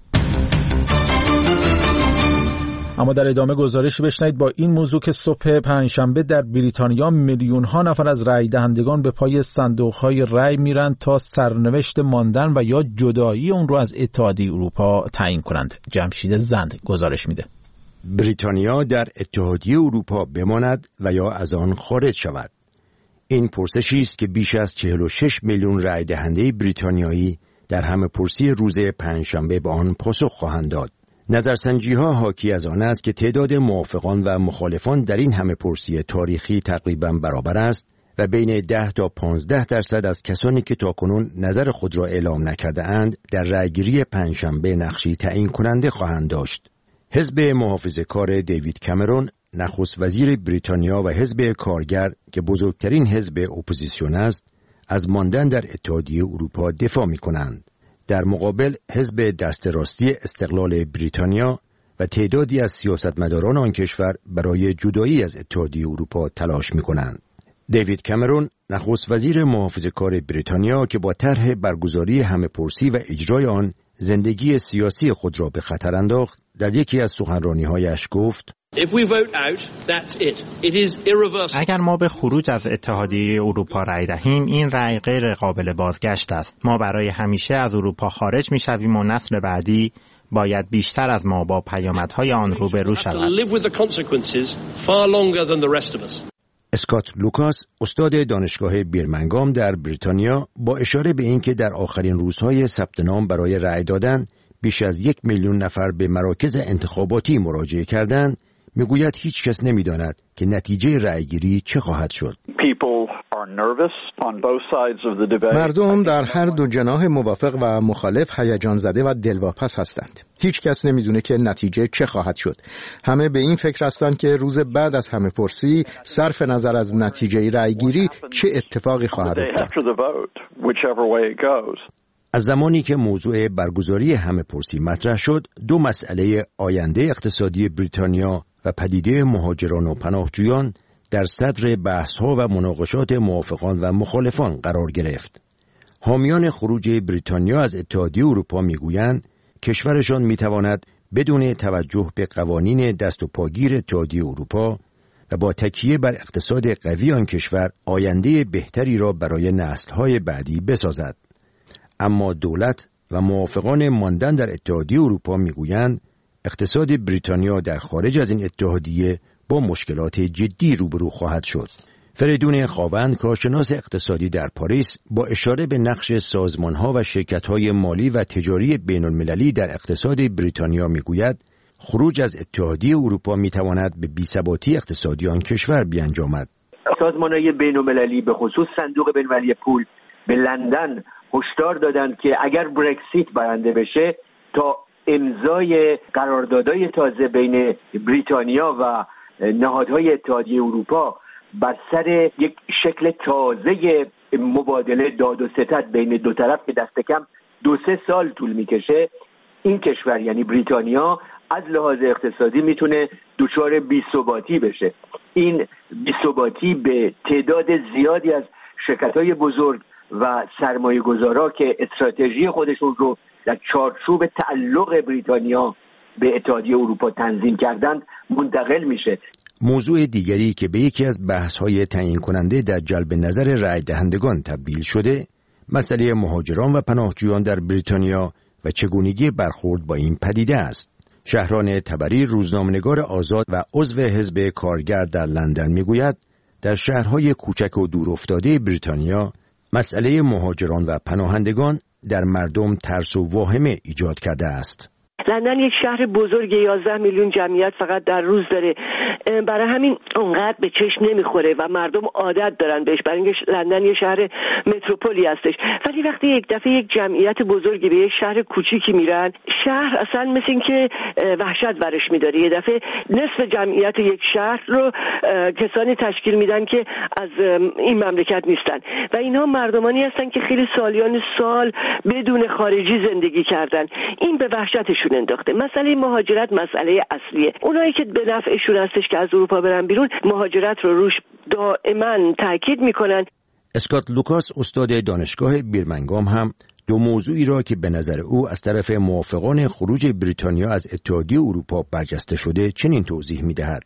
اما در ادامه گزارش بشنوید با این موضوع که صبح پنجشنبه در بریتانیا میلیون‌ها نفر از رای دهندگان به پای صندوق‌های رای میرن تا سرنوشت ماندن و یا جدایی اون رو از اتحادیه اروپا تعیین کنند. جمشید زند گزارش میده. بریتانیا در اتحادیه اروپا بماند و یا از آن خارج شود. این پرسشی است که بیش از 46 میلیون رای دهنده بریتانیایی در همه‌پرسی روز پنجشنبه به آن پاسخ خواهند داد. نظرسنجی‌ها حاکی از آن است که تعداد موافقان و مخالفان در این همه‌پرسی تاریخی تقریباً برابر است و بین 10 تا 15% از کسانی که تاکنون نظر خود را اعلام نکرده اند در رأیگیری پنجشنبه نقشی تعیین کننده خواهند داشت. حزب محافظه‌کار دیوید کامرون، نخست وزیر بریتانیا و حزب کارگر که بزرگترین حزب اپوزیسیون است، از ماندن در اتحادیه اروپا دفاع می‌کنند. در مقابل حزب دست راستی استقلال بریتانیا و تعدادی از سیاستمداران آن کشور برای جدایی از اتحادیه اروپا تلاش می‌کنند. دیوید کامرون، نخست وزیر محافظه‌کار بریتانیا که با طرح برگزاری همه‌پرسی و اجرای آن زندگی سیاسی خود را به خطر انداخت، در یکی از سخنرانی‌هایش گفت: اگر ما به خروج از اتحادیه اروپا رأی دهیم، این رأی غیر قابل بازگشت است. ما برای همیشه از اروپا خارج می‌شویم و نسل بعدی باید بیشتر از ما با پیامدهای آن روبرو شود. اسکات لوکاس، استاد دانشگاه بیرمنگام در بریتانیا، با اشاره به اینکه در آخرین روزهای ثبت نام برای رأی دادن بیش از 1 میلیون نفر به مراکز انتخاباتی مراجعه کردند، میگوید هیچ کس نمیداند که نتیجه رأیگیری چه خواهد شد. مردم در هر دو جناح موافق و مخالف هیجان زده و دلواپس هستند. هیچ کس نمیدونه که نتیجه چه خواهد شد. همه به این فکر هستند که روز بعد از همه‌پرسی صرف نظر از نتیجه رأیگیری چه اتفاقی خواهد افتاد. از زمانی که موضوع برگزاری همه‌پرسی مطرح شد، دو مسئله آینده اقتصادی بریتانیا و پدیده مهاجران و پناهجویان در صدر بحث‌ها و مناقشات موافقان و مخالفان قرار گرفت. حامیان خروج بریتانیا از اتحادیه اروپا میگویند کشورشان میتواند بدون توجه به قوانین دست و پاگیر اتحادیه اروپا و با تکیه بر اقتصاد قوی آن کشور آینده بهتری را برای نسل‌های بعدی بسازد. اما دولت و موافقان ماندن در اتحادیه اروپا میگویند اقتصاد بریتانیا در خارج از این اتحادیه با مشکلات جدی روبرو خواهد شد. فریدون خاوند، کارشناس اقتصادی در پاریس، با اشاره به نقش سازمان‌ها و شرکت‌های مالی و تجاری بین‌المللی در اقتصاد بریتانیا میگوید خروج از اتحادیه اروپا میتواند به بی‌ثباتی اقتصادی آن کشور بیانجامد. سازمان‌های بین‌المللی به خصوص صندوق بین‌المللی پول به لندن هشدار دادند که اگر برکسیت برنده بشه تا امضای قراردادهای تازه بین بریتانیا و نهادهای اتحادیه اروپا بر سر یک شکل تازه مبادله داد و ستد بین دو طرف که دست کم 2-3 سال طول میکشه، این کشور یعنی بریتانیا از لحاظ اقتصادی میتونه دچار بی‌ثباتی بشه. این بی‌ثباتی به تعداد زیادی از شرکت‌های بزرگ و سرمایه‌گذارا که استراتژی خودشون رو در چارچوب تعلق بریتانیا به اتحادیه اروپا تنظیم کردند منتقل میشه. موضوع دیگری که به یکی از بحث‌های تعیین کننده در جلب نظر رای دهندگان تبدیل شده، مسئله مهاجران و پناهجویان در بریتانیا و چگونگی برخورد با این پدیده است. شهران تبری، روزنامه‌نگار آزاد و عضو حزب کارگر در لندن میگوید در شهرهای کوچک و دورافتاده بریتانیا مسئله مهاجران و پناهندگان در مردم ترس و واهمه ایجاد کرده است. لندن یک شهر بزرگ 11 میلیون جمعیت فقط در روز داره، برای همین اونقدر به چشم نمیخوره و مردم عادت دارن بهش، برای اینکه لندن یه شهر متروپولی هستش. ولی وقتی یک دفعه یک جمعیت بزرگی به یک شهر کوچیکی میرن، شهر اصلا مثل این که وحشت برش میداره. یه دفعه نصف جمعیت یک شهر رو کسانی تشکیل میدن که از این مملکت نیستن و اینها مردمانی هستن که خیلی سالیان سال بدون خارجی زندگی کردن. این به وحشتشون انداخته. مسئله مهاجرت مسئله اصلیه. اونایی که به نفعشون هستش که از اروپا برن بیرون، مهاجرت رو روش دائما تاکید میکنن. اسکات لوکاس، استاد دانشگاه بیرمنگام، هم دو موضوعی را که به نظر او از طرف موافقان خروج بریتانیا از اتحادیه اروپا برجسته شده چنین توضیح میدهد.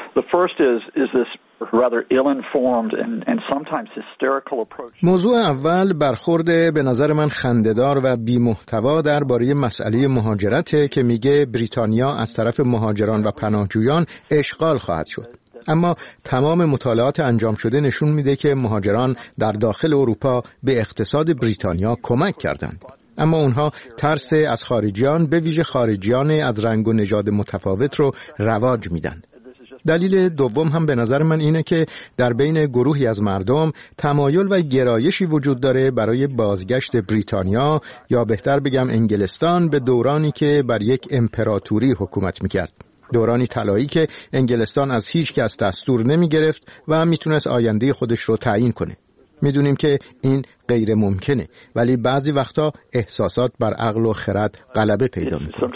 موضوع اول برخورد به نظر من خنده‌دار و بی‌محتوا درباره مسئله مهاجرته که میگه بریتانیا از طرف مهاجران و پناهجویان اشغال خواهد شد. اما تمام مطالعات انجام شده نشون میده که مهاجران در داخل اروپا به اقتصاد بریتانیا کمک کردند. اما اونها ترس از خارجیان، به ویژه خارجیان از رنگ و نژاد متفاوت رو رواج میدن. دلیل دوم هم به نظر من اینه که در بین گروهی از مردم تمایل و گرایشی وجود داره برای بازگشت بریتانیا، یا بهتر بگم انگلستان، به دورانی که بر یک امپراتوری حکومت میکرد. دورانی طلایی که انگلستان از هیچ کس دستور نمی گرفت و میتونست آینده خودش رو تعیین کنه. میدونیم که این غیر ممکنه، ولی بعضی وقتا احساسات بر عقل و خرد غلبه پیدا میکنه.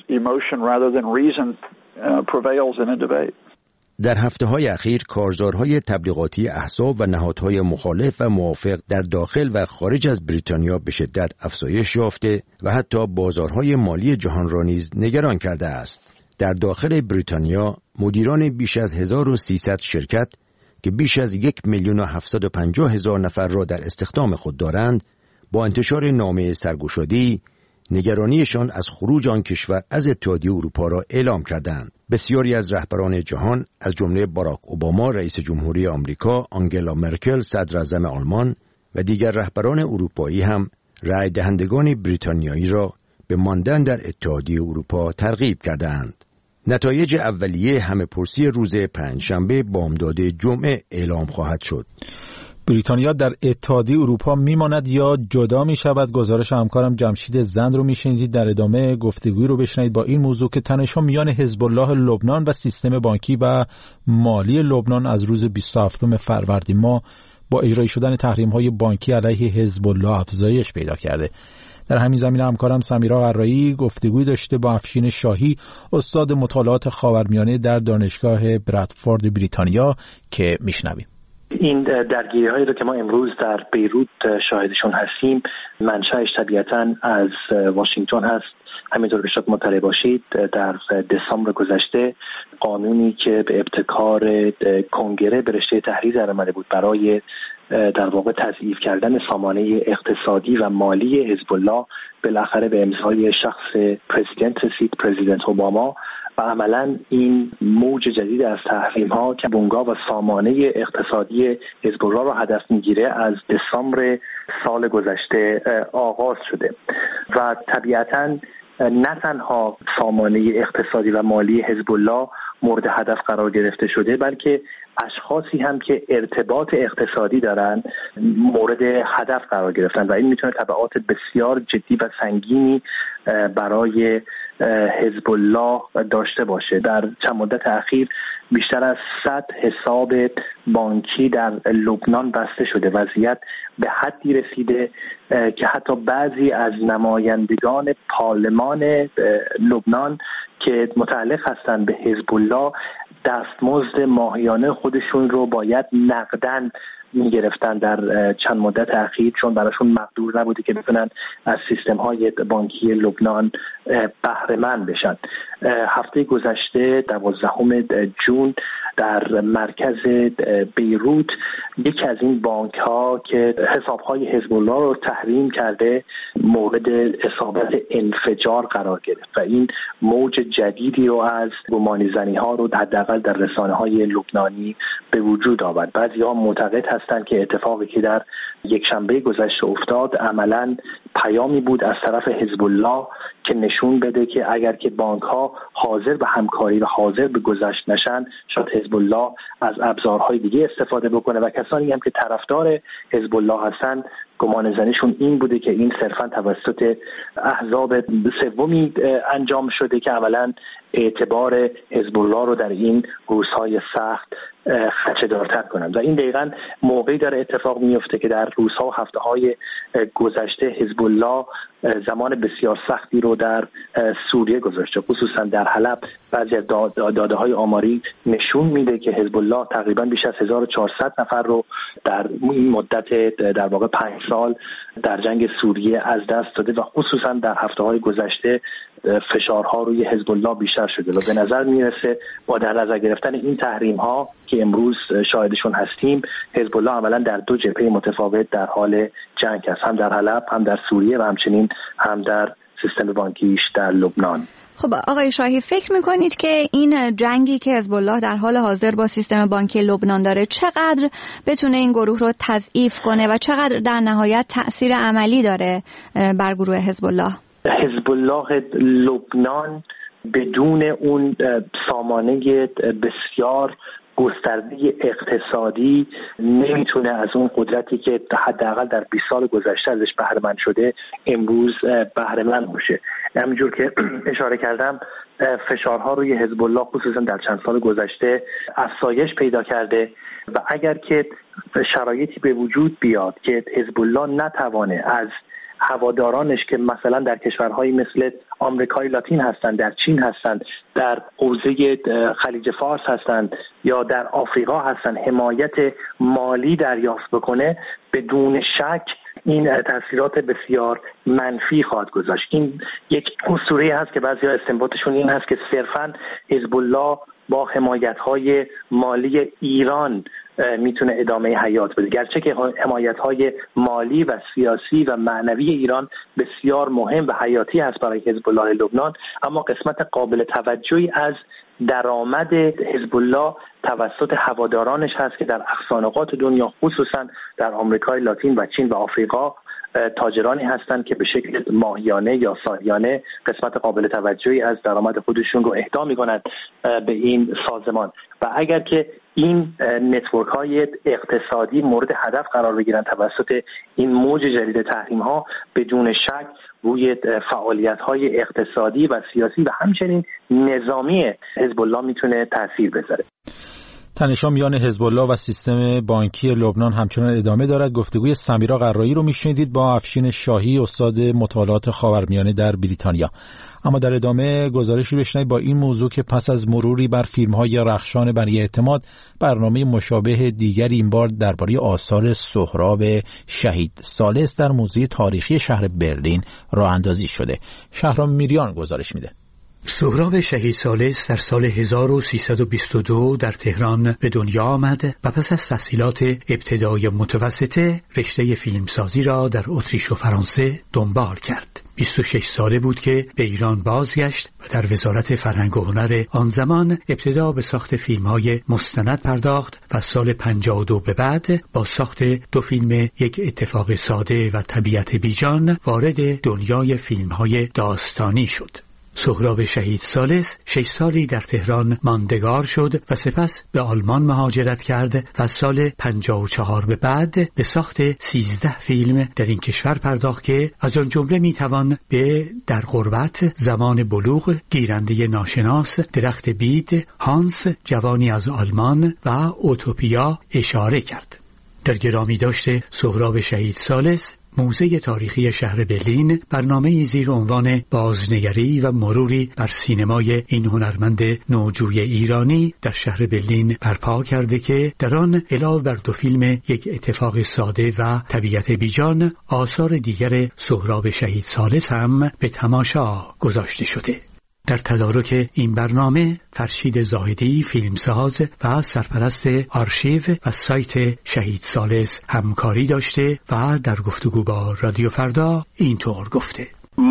در هفته‌های اخیر کارزارهای تبلیغاتی احزاب و نهادهای مخالف و موافق در داخل و خارج از بریتانیا به شدت افزایش یافته و حتی بازارهای مالی جهان را نیز نگران کرده است. در داخل بریتانیا مدیران بیش از 1300 شرکت که بیش از 1,750,000 نفر را در استخدام خود دارند، با انتشار نامه سرگشاده‌ای نگرانیشان از خروج آن کشور از اتحادیه اروپا را اعلام کردند. بسیاری از رهبران جهان از جمله باراک اوباما رئیس جمهوری آمریکا، آنگلا مرکل صدر اعظم آلمان و دیگر رهبران اروپایی هم رای دهندگان بریتانیایی را به ماندن در اتحادیه اروپا ترغیب کردند. نتایج اولیه همه‌پرسی روز پنجشنبه بامداد جمعه اعلام خواهد شد. بریتانیا در اتحادیه اروپا میماند یا جدا می شود؟ گزارش همکارم جمشید زند رو میشنیدید. در ادامه گفتگویی رو بشنوید با این موضوع که تنش‌ها میان حزب الله لبنان و سیستم بانکی و مالی لبنان از روز 27 فروردین ماه با اجرای شدن تحریم‌های بانکی علیه حزب الله افزایش پیدا کرده. در همین زمینه همکارم سمیرا قرایی گفتگوی داشته با افشین شاهی، استاد مطالعات خاورمیانه در دانشگاه برادفورد بریتانیا، که میشنویم. این درگیری هایی رو که ما امروز در بیروت شاهدشون هستیم منشأش طبیعتاً از واشنگتن هست. همینطور که شاید مطلع باشید در دسامبر گذشته قانونی که به ابتکار کنگره به رشته تحریر در آمده بود برای در واقع تضعیف کردن سامانه اقتصادی و مالی حزب الله بالاخره به امضای شخص پرزیدنت اوباما و عملاً این موج جدید از تحریم‌ها که بنگاه و سامانه اقتصادی حزب الله را هدف می‌گیره از دسامبر سال گذشته آغاز شده و طبیعتاً نه تنها سامانه اقتصادی و مالی حزب الله مورد هدف قرار گرفته شده، بلکه اشخاصی هم که ارتباط اقتصادی دارن مورد هدف قرار گرفتن و این میتونه تبعات بسیار جدی و سنگینی برای حزب الله داشته باشه. در چند مدت اخیر بیشتر از 100 حساب بانکی در لبنان بسته شده. وضعیت به حدی رسیده که حتی بعضی از نمایندگان پارلمان لبنان که متعلق هستند به حزب الله دستمزد ماهیانه خودشون رو باید نقداً می‌گرفتن در چند مدت اخیر، چون براشون مقدور نبوده که بتونن از سیستم‌های بانکی لبنان بهره مند بشن. هفته گذشته 12 جون در مرکز بیروت یکی از این بانک‌ها که حساب‌های حزب الله رو تحریم کرده مورد اصابت انفجار قرار گرفت و این موج جدیدی رو از گمانی‌زنی‌ها رو حداقل در رسانه‌های لبنانی به وجود آورد. بعضی‌ها معتقد هستند که اتفاقی که در یک شنبه گذشته افتاد عملاً پیامی بود از طرف حزب الله که نشون بده که اگر که بانک‌ها حاضر به همکاری و حاضر به گذشت نشن، شاید حزب الله از ابزارهای دیگه استفاده بکنه و کسانی هم که طرفدار حزب الله هستن گمان زنیشون این بوده که این صرفاً توسط احزاب سومی انجام شده که عملاً اعتبار حزب الله رو در این روزهای سخت خدشه‌دارتر کنند و این دقیقاً موقعی داره اتفاق میفته که در روزها و هفته‌های گذشته حزب الله زمان بسیار سختی رو در سوریه گذاشته، خصوصا در حلب. بعضی از داده‌های آماری نشون میده که حزب الله تقریباً بیش از 1400 نفر رو در این مدت در واقع 5 سال در جنگ سوریه از دست داده و خصوصا در هفته‌های گذشته فشارها روی حزب الله بیشتر شده و به نظر میرسه با در نظر گرفتن این تحریم‌ها که امروز شاهدشون هستیم، حزب الله عملاً در دو جبهه متفاوت در حال جنگ است، هم در حلب، هم در سوریه و همچنین هم در سیستم بانکیش در لبنان. خب آقای شاهی، فکر میکنید که این جنگی که حزب الله در حال حاضر با سیستم بانکی لبنان داره چقدر بتونه این گروه رو تضعیف کنه و چقدر در نهایت تأثیر عملی داره بر گروه حزب الله؟ حزب الله لبنان بدون اون سامانه بسیار گسترده اقتصادی نمیتونه از اون قدرتی که حداقل در 20 سال گذشته ازش بهره‌مند شده امروز بهره‌مند باشه. همونجور که اشاره کردم فشارها روی حزب الله خصوصا در چند سال گذشته افزایش پیدا کرده و اگر که شرایطی به وجود بیاد که حزب الله نتوانه از هوادارانش که مثلا در کشورهایی مثل آمریکای لاتین هستند، در چین هستند، در حوزه خلیج فارس هستند یا در آفریقا هستند حمایت مالی دریافت بکنه، بدون شک این تاثیرات بسیار منفی خواهد گذاشت. این یک اسطوره هست که بعضیا استنباطشون این هست که صرفاً حزب الله با حمایت‌های مالی ایران میتونه ادامه حیات بده، گرچه که حمایت‌های مالی و سیاسی و معنوی ایران بسیار مهم و حیاتی هست برای حزب الله لبنان، اما قسمت قابل توجهی از درآمد حزب الله توسط هوادارانش هست که در اقصانقاط دنیا خصوصا در آمریکای لاتین و چین و آفریقا تاجرانی هستند که به شکل ماهیانه یا سالیانه قسمت قابل توجهی از درآمد خودشون رو اهدا می‌کنند به این سازمان و اگر که این نتورک های اقتصادی مورد هدف قرار بگیرن توسط این موج جدید تحریم ها، بدون شک روی فعالیت های اقتصادی و سیاسی و همچنین نظامی حزب الله میتونه تاثیر بذاره. تنش‌ها میان حزب الله و سیستم بانکی لبنان همچنان ادامه دارد. گفتگوی سمیرا قرایی رو میشنیدید با افشین شاهی، استاد مطالعات خاورمیانه در بریتانیا. اما در ادامه گزارشی بشنوید با این موضوع که پس از مروری بر فیلم‌های رخشان بنی اعتماد، برنامه مشابه دیگری این بار درباره آثار سهراب شهید ثالث در موزه تاریخی شهر برلین راه اندازی شده. شهرام میریان گزارش میده. سهراب شهید ثالث در سال 1322 در تهران به دنیا آمد و پس از تحصیلات ابتدایی متوسطه رشته فیلمسازی را در اتریش و فرانسه دنبال کرد. 26 ساله بود که به ایران بازگشت و در وزارت فرهنگ و هنر آن زمان ابتدا به ساخت فیلم‌های مستند پرداخت و سال 52 به بعد با ساخت 2 فیلم یک اتفاق ساده و طبیعت بیجان وارد دنیای فیلم‌های داستانی شد. سهراب شهید ثالث 6 سالی در تهران ماندگار شد و سپس به آلمان مهاجرت کرد و سال 54 به بعد به ساخت 13 فیلم در این کشور پرداخت که از آن جمله میتوان به در غربت، زمان بلوغ، گیرنده ناشناس، درخت بید، هانس، جوانی از آلمان و اوتوپیا اشاره کرد. در گرامی داشته سهراب شهید ثالث موزه تاریخی شهر برلین برنامه‌ای زیر عنوان بازنگری و مروری بر سینمای این هنرمند نوجوی ایرانی در شهر برلین برپا کرده که در آن علاوه بر 2 فیلم یک اتفاق ساده و طبیعت بیجان، آثار دیگر سهراب شهید ثالث هم به تماشا گذاشته شده. در تدارک این برنامه فرشید زاهدی فیلمساز و سرپرست آرشیو و سایت شهید ثالث همکاری داشته و در گفتگو با رادیو فردا اینطور گفته: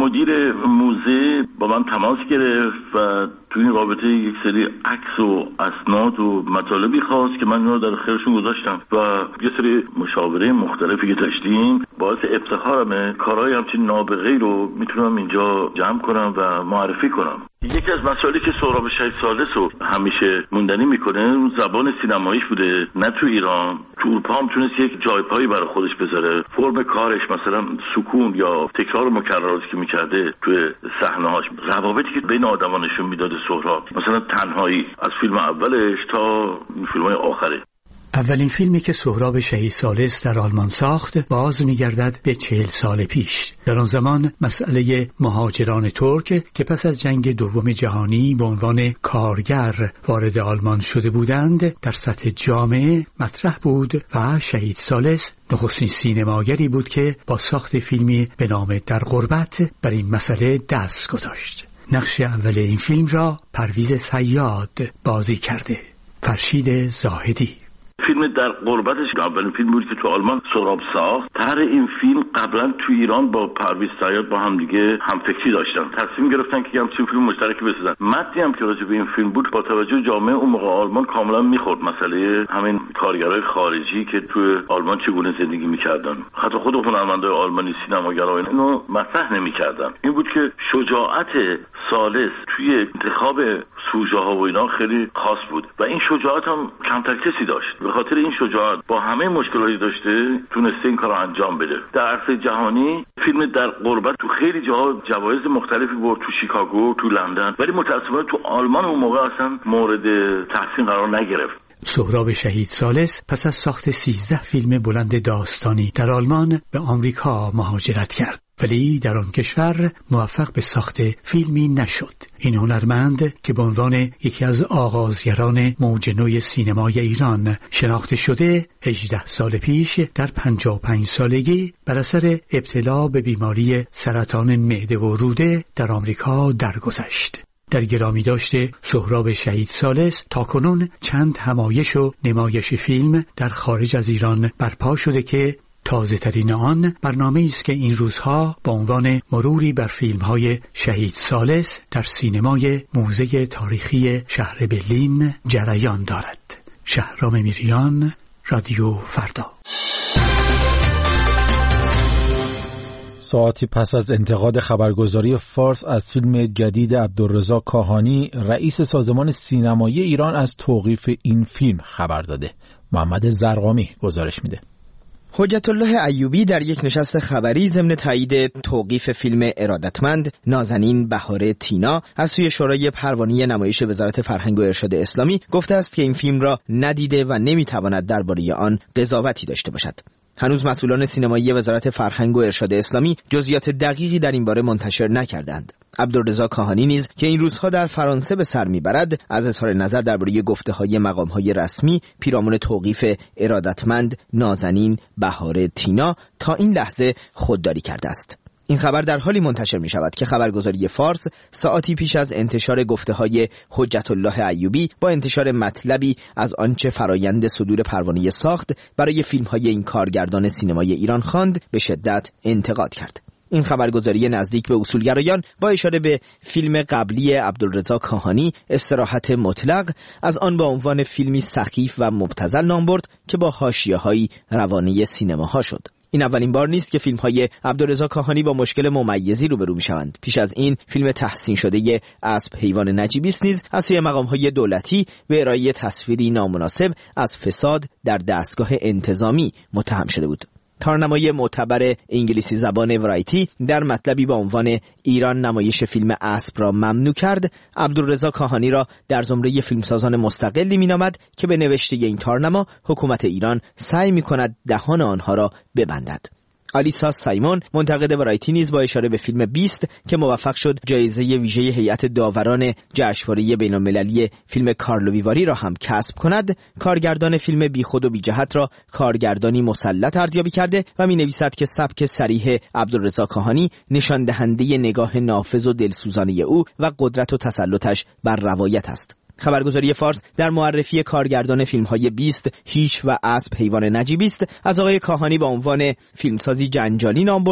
مدیر موزه با من تماس گرفت و تو این رابطه یک سری عکس و اسناد و مطالبی خواست که من اونها در خیرشون گذاشتم و یه سری مشاوره مختلفی که داشتیم باعث افتخارمه. کارهای همچین نابغه‌ای رو میتونم اینجا جمع کنم و معرفی کنم. یکی از مسائلی که سهراب شهید ثالث رو همیشه موندنی میکنه زبان سینماییش بوده. نه تو ایران، تو اروپا هم تونست یک جایپایی برای خودش بذاره. فرم کارش مثلا سکون یا تکرار مکرراتی که میکرده توی صحنه‌هاش، روابطی که بین آدما نشون میداده سهراب، مثلا تنهایی از فیلم اولش تا فیلم‌های آخره. اولین فیلمی که سهراب شهید ثالث در آلمان ساخت باز می‌گردد به 40 سال پیش. در آن زمان مسئله مهاجران ترک که پس از جنگ دوم جهانی به عنوان کارگر وارد آلمان شده بودند در سطح جامعه مطرح بود و شهید ثالث نخستین سینماگری بود که با ساخت فیلمی به نام در غربت بر این مسئله دست گذاشت. نقش اول این فیلم را پرویز صیاد بازی کرده. فرشید زاهدی. فیلم در غربتش اولین فیلم بود که تو آلمان سهراب ساخت. طرح این فیلم قبلا تو ایران با پرویز صیاد با هم دیگه همفکری داشتن، تصمیم گرفتن که همچین فیلم مشترکی بسازن. متنی هم که راجع به این فیلم بود با توجه جامعه اون موقع آلمان کاملا میخورد. مسئله همین کارگرای خارجی که تو آلمان چگونه زندگی میکردن، حتی خود هنرمندای آلمانی، سینماگرا اینو مطرح نمیکردن. این بود که شجاعت ثالث توی انتخاب سوژه ها و اینا خیلی خاص بود و این شجاعت هم کمتر کسی داشت. به خاطر این شجاعت با همه مشکلاتی داشته تونسته این کارو انجام بده. در عرصه جهانی فیلم در غربت تو خیلی جاها جوایز مختلفی برد، تو شیکاگو، تو لندن، ولی متأسفانه تو آلمان اون موقع اصلا مورد تحسین قرار نگرفت. سهراب شهید ثالث پس از ساخت 13 فیلم بلند داستانی در آلمان به آمریکا مهاجرت کرد، ولی در آن کشور موفق به ساخت فیلمی نشد. این هنرمند که به عنوان یکی از آغازگران موج نو سینمای ایران شناخته شده، 18 سال پیش در 55 سالگی بر اثر ابتلا به بیماری سرطان معده و روده در آمریکا درگذشت. در گرامی داشته سهراب شهید ثالث تاکنون چند همایش و نمایش فیلم در خارج از ایران برپا شده که تازه ترین آن برنامه‌ای است که این روزها با عنوان مروری بر فیلم‌های شهید ثالث در سینمای موزه تاریخی شهر برلین جریان دارد. شهرام میریان، رادیو فردا. ساعتی پس از انتقاد خبرگزاری فارس از فیلم جدید عبدالرضا کاهانی، رئیس سازمان سینمایی ایران از توقیف این فیلم خبر داده. محمد زرقامی گزارش میده. حجت الله ایوبی در یک نشست خبری ضمن تایید توقیف فیلم ارادتمند نازنین بهار تینا از سوی شورای پروانه نمایش وزارت فرهنگ و ارشاد اسلامی گفته است که این فیلم را ندیده و نمیتواند درباره آن قضاوتی داشته باشد. هنوز مسئولان سینمایی وزارت فرهنگ و ارشاد اسلامی جزئیات دقیقی در این باره منتشر نکردند. عبدالرضا کاهانی نیز که این روزها در فرانسه به سر میبرد، از اظهار نظر درباره گفته‌های مقام‌های رسمی پیرامون توقیف ارادتمند نازنین بهار تینا تا این لحظه خودداری کرده است. این خبر در حالی منتشر می شود که خبرگزاری فارس ساعتی پیش از انتشار گفته‌های حجت الله ایوبی با انتشار مطلبی از آنچه فرایند صدور پروانه ساخت برای فیلم‌های این کارگردان سینمای ایران خواند به شدت انتقاد کرد. این خبرگزاری نزدیک به اصولگرایان با اشاره به فیلم قبلی عبدالرضا کاهانی استراحت مطلق از آن با عنوان فیلمی سخیف و مبتذل نام برد که با حاشیه‌های روانه سینماها شد. این اولین بار نیست که فیلم‌های عبدالرضا کاهانی با مشکل ممیزی روبرو می‌شوند. پیش از این فیلم تحسین شده اسب حیوان نجیبی است نیز از سوی مقام‌های دولتی به ارائه تصویری نامناسب از فساد در دستگاه انتظامی متهم شده بود. تارنمای معتبر انگلیسی زبان ورایتی در مطلبی با عنوان ایران نمایش فیلم اسب را ممنوع کرد، عبدالرضا کاهانی را در زمره فیلمسازان مستقلی مینامد که به نوشته این تارنما حکومت ایران سعی می‌کند دهان آنها را ببندد. آلیسا سایمون منتقد ورایتی نیز با اشاره به فیلم 20 که موفق شد جایزه ویژه هیئت داوران جشنواره بین‌المللی فیلم کارلو ویواری را هم کسب کند، کارگردان فیلم بیخود و بی‌جهت را کارگردانی مسلط ارزیابی کرده و می‌نویسد که سبک صریح عبدالرضا کاهانی نشان دهنده نگاه نافذ و دلسوزانه او و قدرت و تسلطش بر روایت است. خبرگزاری فارس در معرفی کارگردان فیلم‌های 20 هیچ و اسب حیوان نجیبی است از آقای کاهانی با عنوان فیلمسازی جنجالی نام برده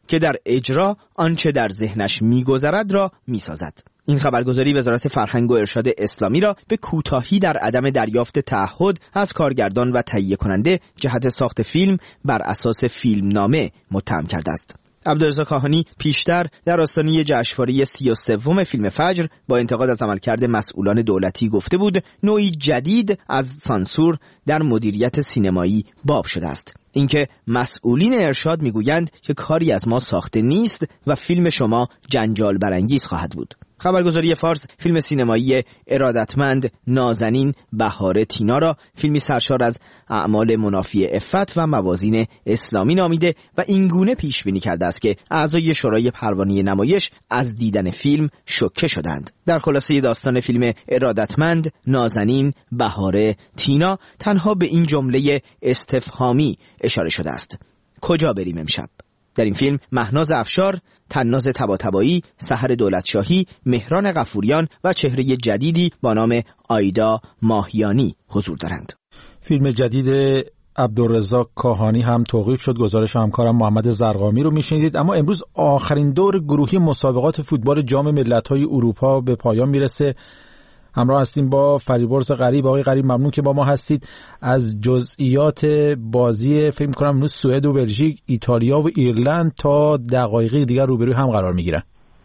که در اجرا آنچه در ذهنش می‌گذرد را می‌سازد. این خبرگزاری وزارت فرهنگ و ارشاد اسلامی را به کوتاهی در عدم دریافت تعهد از کارگردان و تهیه کننده جهت ساخت فیلم بر اساس فیلمنامه متهم کرده است. عبدالرضا کاهانی پیشتر در آستانه جشنواره 33 فیلم فجر با انتقاد از عملکرد مسئولان دولتی گفته بود نوعی جدید از سانسور در مدیریت سینمایی باب شده است. اینکه مسئولین ارشاد میگویند که کاری از ما ساخته نیست و فیلم شما جنجال برانگیز خواهد بود. خبرگزاری فارس فیلم سینمایی ارادتمند نازنین بهاره تینا را فیلمی سرشار از اعمال منافی عفت و موازین اسلامی نامیده و اینگونه پیش بینی کرده است که اعضای شورای پروانه نمایش از دیدن فیلم شوکه شدند. در خلاصه داستان فیلم ارادتمند نازنین بهاره تینا تنها به این جمله استفهامی اشاره شده است: کجا بریم امشب؟ در این فیلم مهناز افشار، طناز طباطبایی، سحر دولتشاهی، مهران غفوریان و چهره جدیدی با نام آیدا ماهیانی حضور دارند. فیلم جدید عبدالرضا کاهانی هم توقیف شد. گزارش همکارم محمد زرقامی رو میشنیدید. اما امروز آخرین دور گروهی مسابقات فوتبال جام ملت‌های اروپا به پایان میرسه. همراه هستیم با فریبرز غریب. آقای غریب ممنون که با ما هستید. از جزئیات بازی فکر می‌کنم امروز سوئد و بلژیک، ایتالیا و ایرلند تا دقایقی دیگر روبروی هم قرار می‌گیرن.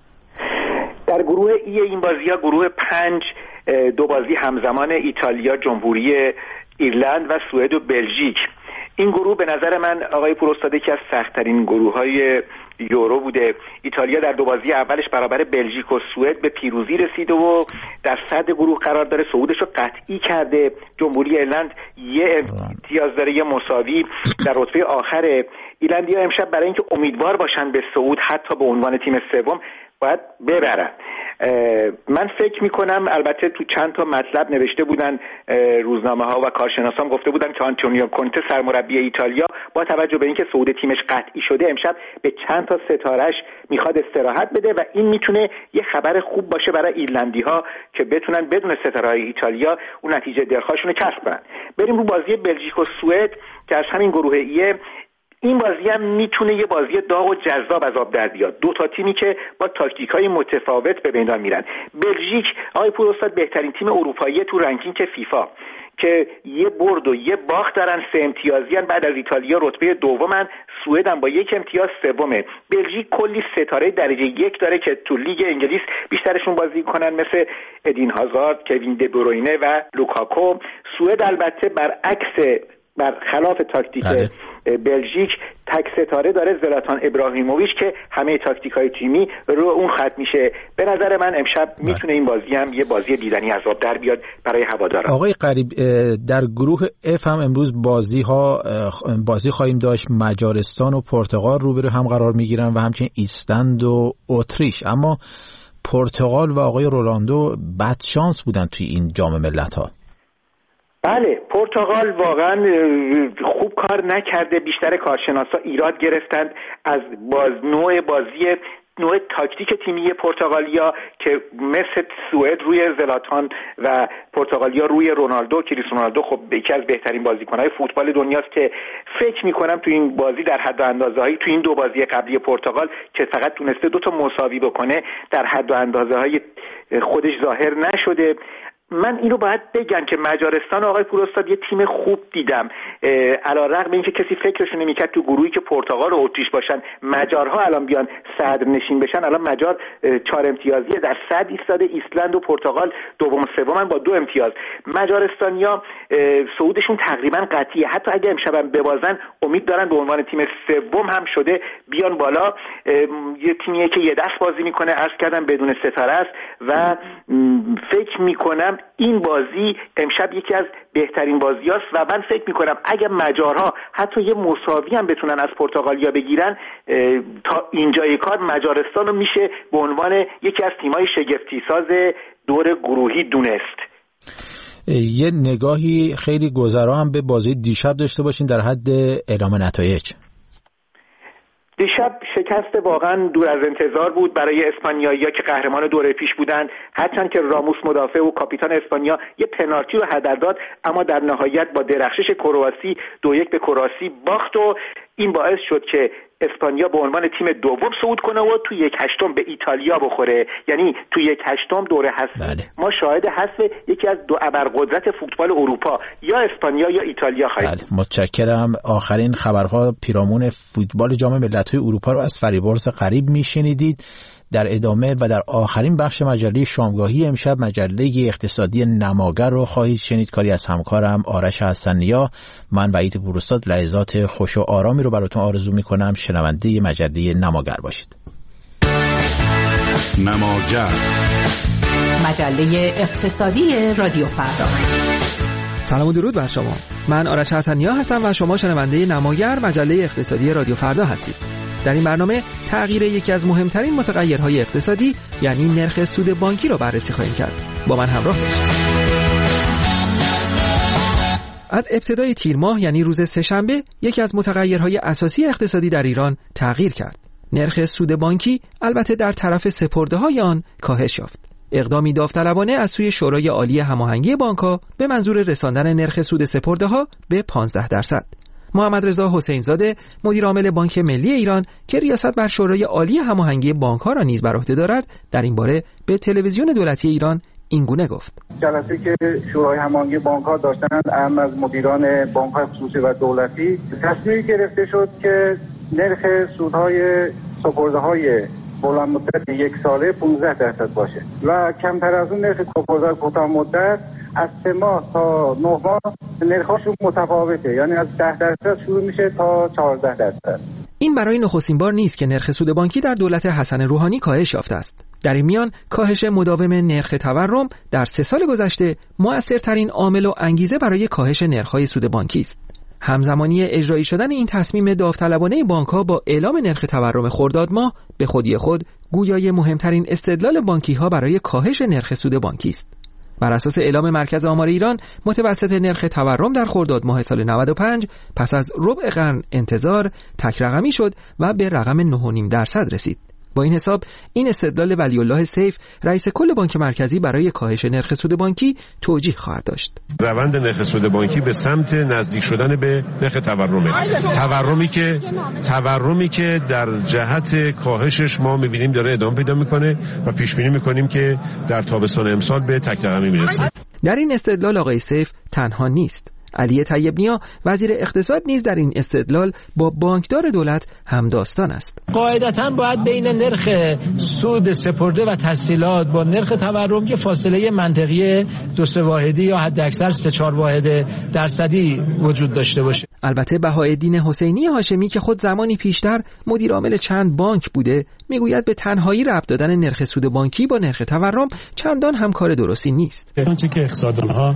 در گروه ای این بازی‌ها گروه 5 دو بازی همزمان ایتالیا، جمهوری ایرلند و سوئد و بلژیک. این گروه به نظر من آقای پوراستاده یکی از سخت‌ترین گروه‌های یورو بوده. ایتالیا در دو بازی اولش برابر بلژیک و سوئد به پیروزی رسیده و در صدر گروه قرار داره، صعودش رو قطعی کرده. جمهوری ایرلند یه امتیاز داره، یه مساوی در رتبه آخره. ایرلندی‌ها امشب برای اینکه امیدوار باشن به صعود حتی به عنوان تیم سوم باید ببرن. من فکر میکنم، البته تو چند تا مطلب نوشته بودن روزنامه ها و کارشناسان گفته بودن که آنتونیو کونته سرمربی ایتالیا با توجه به اینکه صعود تیمش قطعی شده امشب به چند تا ستاره‌اش میخواد استراحت بده و این میتونه یه خبر خوب باشه برای ایرلندی ها که بتونن بدون ستاره‌های ایتالیا اون نتیجه دلخواهشون رو کسب کنن. بریم رو بازی بلژیک و سوئد که از همین گروه ایه. این بازی هم میتونه یه بازی داغ و جذاب از آب در بیاد. دو تا تیمی که با تاکتیک‌های متفاوت به میدان میرن. بلژیک آقای پوراستاد بهترین تیم اروپایی تو رنکینگ فیفا که یه برد و یه باخت دارن، 3 امتیازیان، بعد از ایتالیا رتبه دومن، سوئد هم با 1 امتیاز سومه. بلژیک کلی ستاره درجه 1 داره که تو لیگ انگلیس بیشترشون بازی کنن، مثل ادین هازارد، کوین دبروینه و لوکاکو. سوئد البته برخلاف تاکتیک بلژیک تک ستاره داره، زلاتان ابراهیموویچ که همه تاکتیک‌های تیمی رو اون خط میشه. به نظر من امشب میتونه این بازی هم یه بازی دیدنی از آب در بیاد برای هواداران. آقای غریب، در گروه F هم امروز بازی خواهیم داشت. مجارستان و پرتغال روبرو هم قرار میگیرن و همچنین ایسلند و اتریش. اما پرتغال و آقای رولاندو بدشانس بودن توی این جام ملت‌ها. بله، پرتغال واقعا خوب کار نکرده. بیشتر کارشناسا ایراد گرفتند از نوع تاکتیک تیمی پرتغالیا که مثل سوئد روی زلاتان و پرتغالیا روی رونالدو. کریستیانو رونالدو خب یکی از بهترین بازیکن‌های فوتبال دنیاست که فکر می‌کنم تو این بازی در حد و اندازه‌های تو این دو بازی قبلی پرتغال که فقط تونسته 2 تا مساوی بکنه در حد و اندازه‌های خودش ظاهر نشده. من اینو باید بگم که مجارستان آقای پوراستاد یه تیم خوب دیدم، علی‌رغم اینکه کسی فکرشو نمی‌کرد تو گروهی که پرتغال و اتریش باشن مجارها الان بیان صدر نشین بشن. الان مجار 4 امتیازیه در صدر ایستاده، ایسلند و پرتغال دوم و سومن با 2 امتیاز. مجارستانیا صعودشون تقریبا قطعیه، حتی اگه امشب ببازن امید دارن به عنوان تیم سوم هم شده بیان بالا. یه تیمیه که یه دست بازی میکنه، عرض کردم بدون ستاره است و فکر میکنم این بازی امشب یکی از بهترین بازیاست و من فکر میکنم اگر مجارها حتی یه مساوی هم بتونن از پرتغالیا بگیرن تا اینجای کار مجارستان رو میشه به عنوان یکی از تیمای شگفتی ساز دور گروهی دونست. یه نگاهی خیلی گذرا هم به بازی دیشب داشته باشین در حد اعلام نتایج. دیشب شکست واقعا دور از انتظار بود برای اسپانیایی‌ها که قهرمان دوره پیش بودند، هرچند که راموس مدافع و کاپیتان اسپانیا یه پنالتی رو هدر داد، اما در نهایت با درخشش کرواسی 2-1 به کرواسی باخت و این باعث شد که اسپانیا به عنوان تیم دوم صعود کنه و تو 1/8 به ایتالیا بخوره. یعنی تو 1/8 دوره حذفی ما شاهد حذف یکی از دو ابرقدرت فوتبال اروپا، یا اسپانیا یا ایتالیا خواهیم. متشکرم. آخرین خبرها پیرامون فوتبال جام ملت‌های اروپا رو از فریبرز غریب میشنیدید. در ادامه و در آخرین بخش مجله شامگاهی امشب مجله اقتصادی نماگر رو خواهید شنید، کاری از همکارم آرش حسن‌نیا. من وحید پوراستاد لحظات خوش و آرامی رو براتون آرزو میکنم. شنونده مجله نماگر باشید. نماگر، مجله اقتصادی رادیو فردا. سلام و درود بر شما. من آرش حسن‌نیا هستم و شما شنونده نماگر، مجله اقتصادی رادیو فردا هستید. در این برنامه تغییر یکی از مهمترین متغیرهای اقتصادی یعنی نرخ سود بانکی را بررسی خواهیم کرد. با من همراه باشید. از ابتدای تیر ماه یعنی روز سه‌شنبه یکی از متغیرهای اساسی اقتصادی در ایران تغییر کرد. نرخ سود بانکی البته در طرف سپرده‌های آن کاهش یافت. اقدامی داوطلبانه از سوی شورای عالی هماهنگی بانک‌ها به منظور رساندن نرخ سود سپرده‌ها به 15%. محمد رضا حسین زاده مدیر عامل بانک ملی ایران که ریاست بر شورای عالی هماهنگی بانک‌ها را نیز بر عهده دارد در این باره به تلویزیون دولتی ایران اینگونه گفت: جلسه که شورای هماهنگی بانک‌ها داشتند اهم از مدیران بانک‌های خصوصی و دولتی تصمیمی گرفته شد که نرخ سودهای سپرده‌های بلند مدت 1 ساله 15% باشه و کمتر از اون نرخ سپرده‌های کوتاه مدت از 3 ماه تا 9 ماه نرخ‌هاشون متفاوته، یعنی از 10% شروع میشه تا 14%. این برای نخستین بار نیست که نرخ سود بانکی در دولت حسن روحانی کاهش یافته است. در این میان کاهش مداوم نرخ تورم در 3 سال گذشته مؤثرترین عامل و انگیزه برای کاهش نرخ‌های سود بانکی است. همزمانی اجرایی شدن این تصمیم داوطلبانه بانک‌ها با اعلام نرخ تورم خرداد ماه به خودی خود گویای مهمترین استدلال بانکی‌ها برای کاهش نرخ سود بانکی است. بر اساس اعلام مرکز آمار ایران متوسط نرخ تورم در خرداد ماه سال 95 پس از ربع قرن انتظار تک رقمی شد و به رقم 9.5% رسید. با این حساب این استدلال ولی‌الله سیف رئیس کل بانک مرکزی برای کاهش نرخ سود بانکی توجیه خواهد داشت. روند نرخ سود بانکی به سمت نزدیک شدن به نرخ تورمی که در جهت کاهشش ما می‌بینیم داره ادامه پیدا می‌کنه و پیش بینی می‌کنیم که در تابستان امسال به تک رقمی میرسه. در این استدلال آقای سیف تنها نیست. علی طیب‌نیا وزیر اقتصاد نیز در این استدلال با بانکدار دولت همداستان است. قاعدتاً باید بین نرخ سود سپرده و تسهیلات با نرخ تورم که فاصله منطقی 2-3 واحدی یا حداکثر 3-4 واحد درصدی وجود داشته باشه. البته بهاءالدین حسینی هاشمی که خود زمانی پیشتر مدیر عامل چند بانک بوده میگوید به تنهایی ربط دادن نرخ سود بانکی با نرخ تورم چندان هم کار درستی نیست. آنچه که اقتصاددان‌ها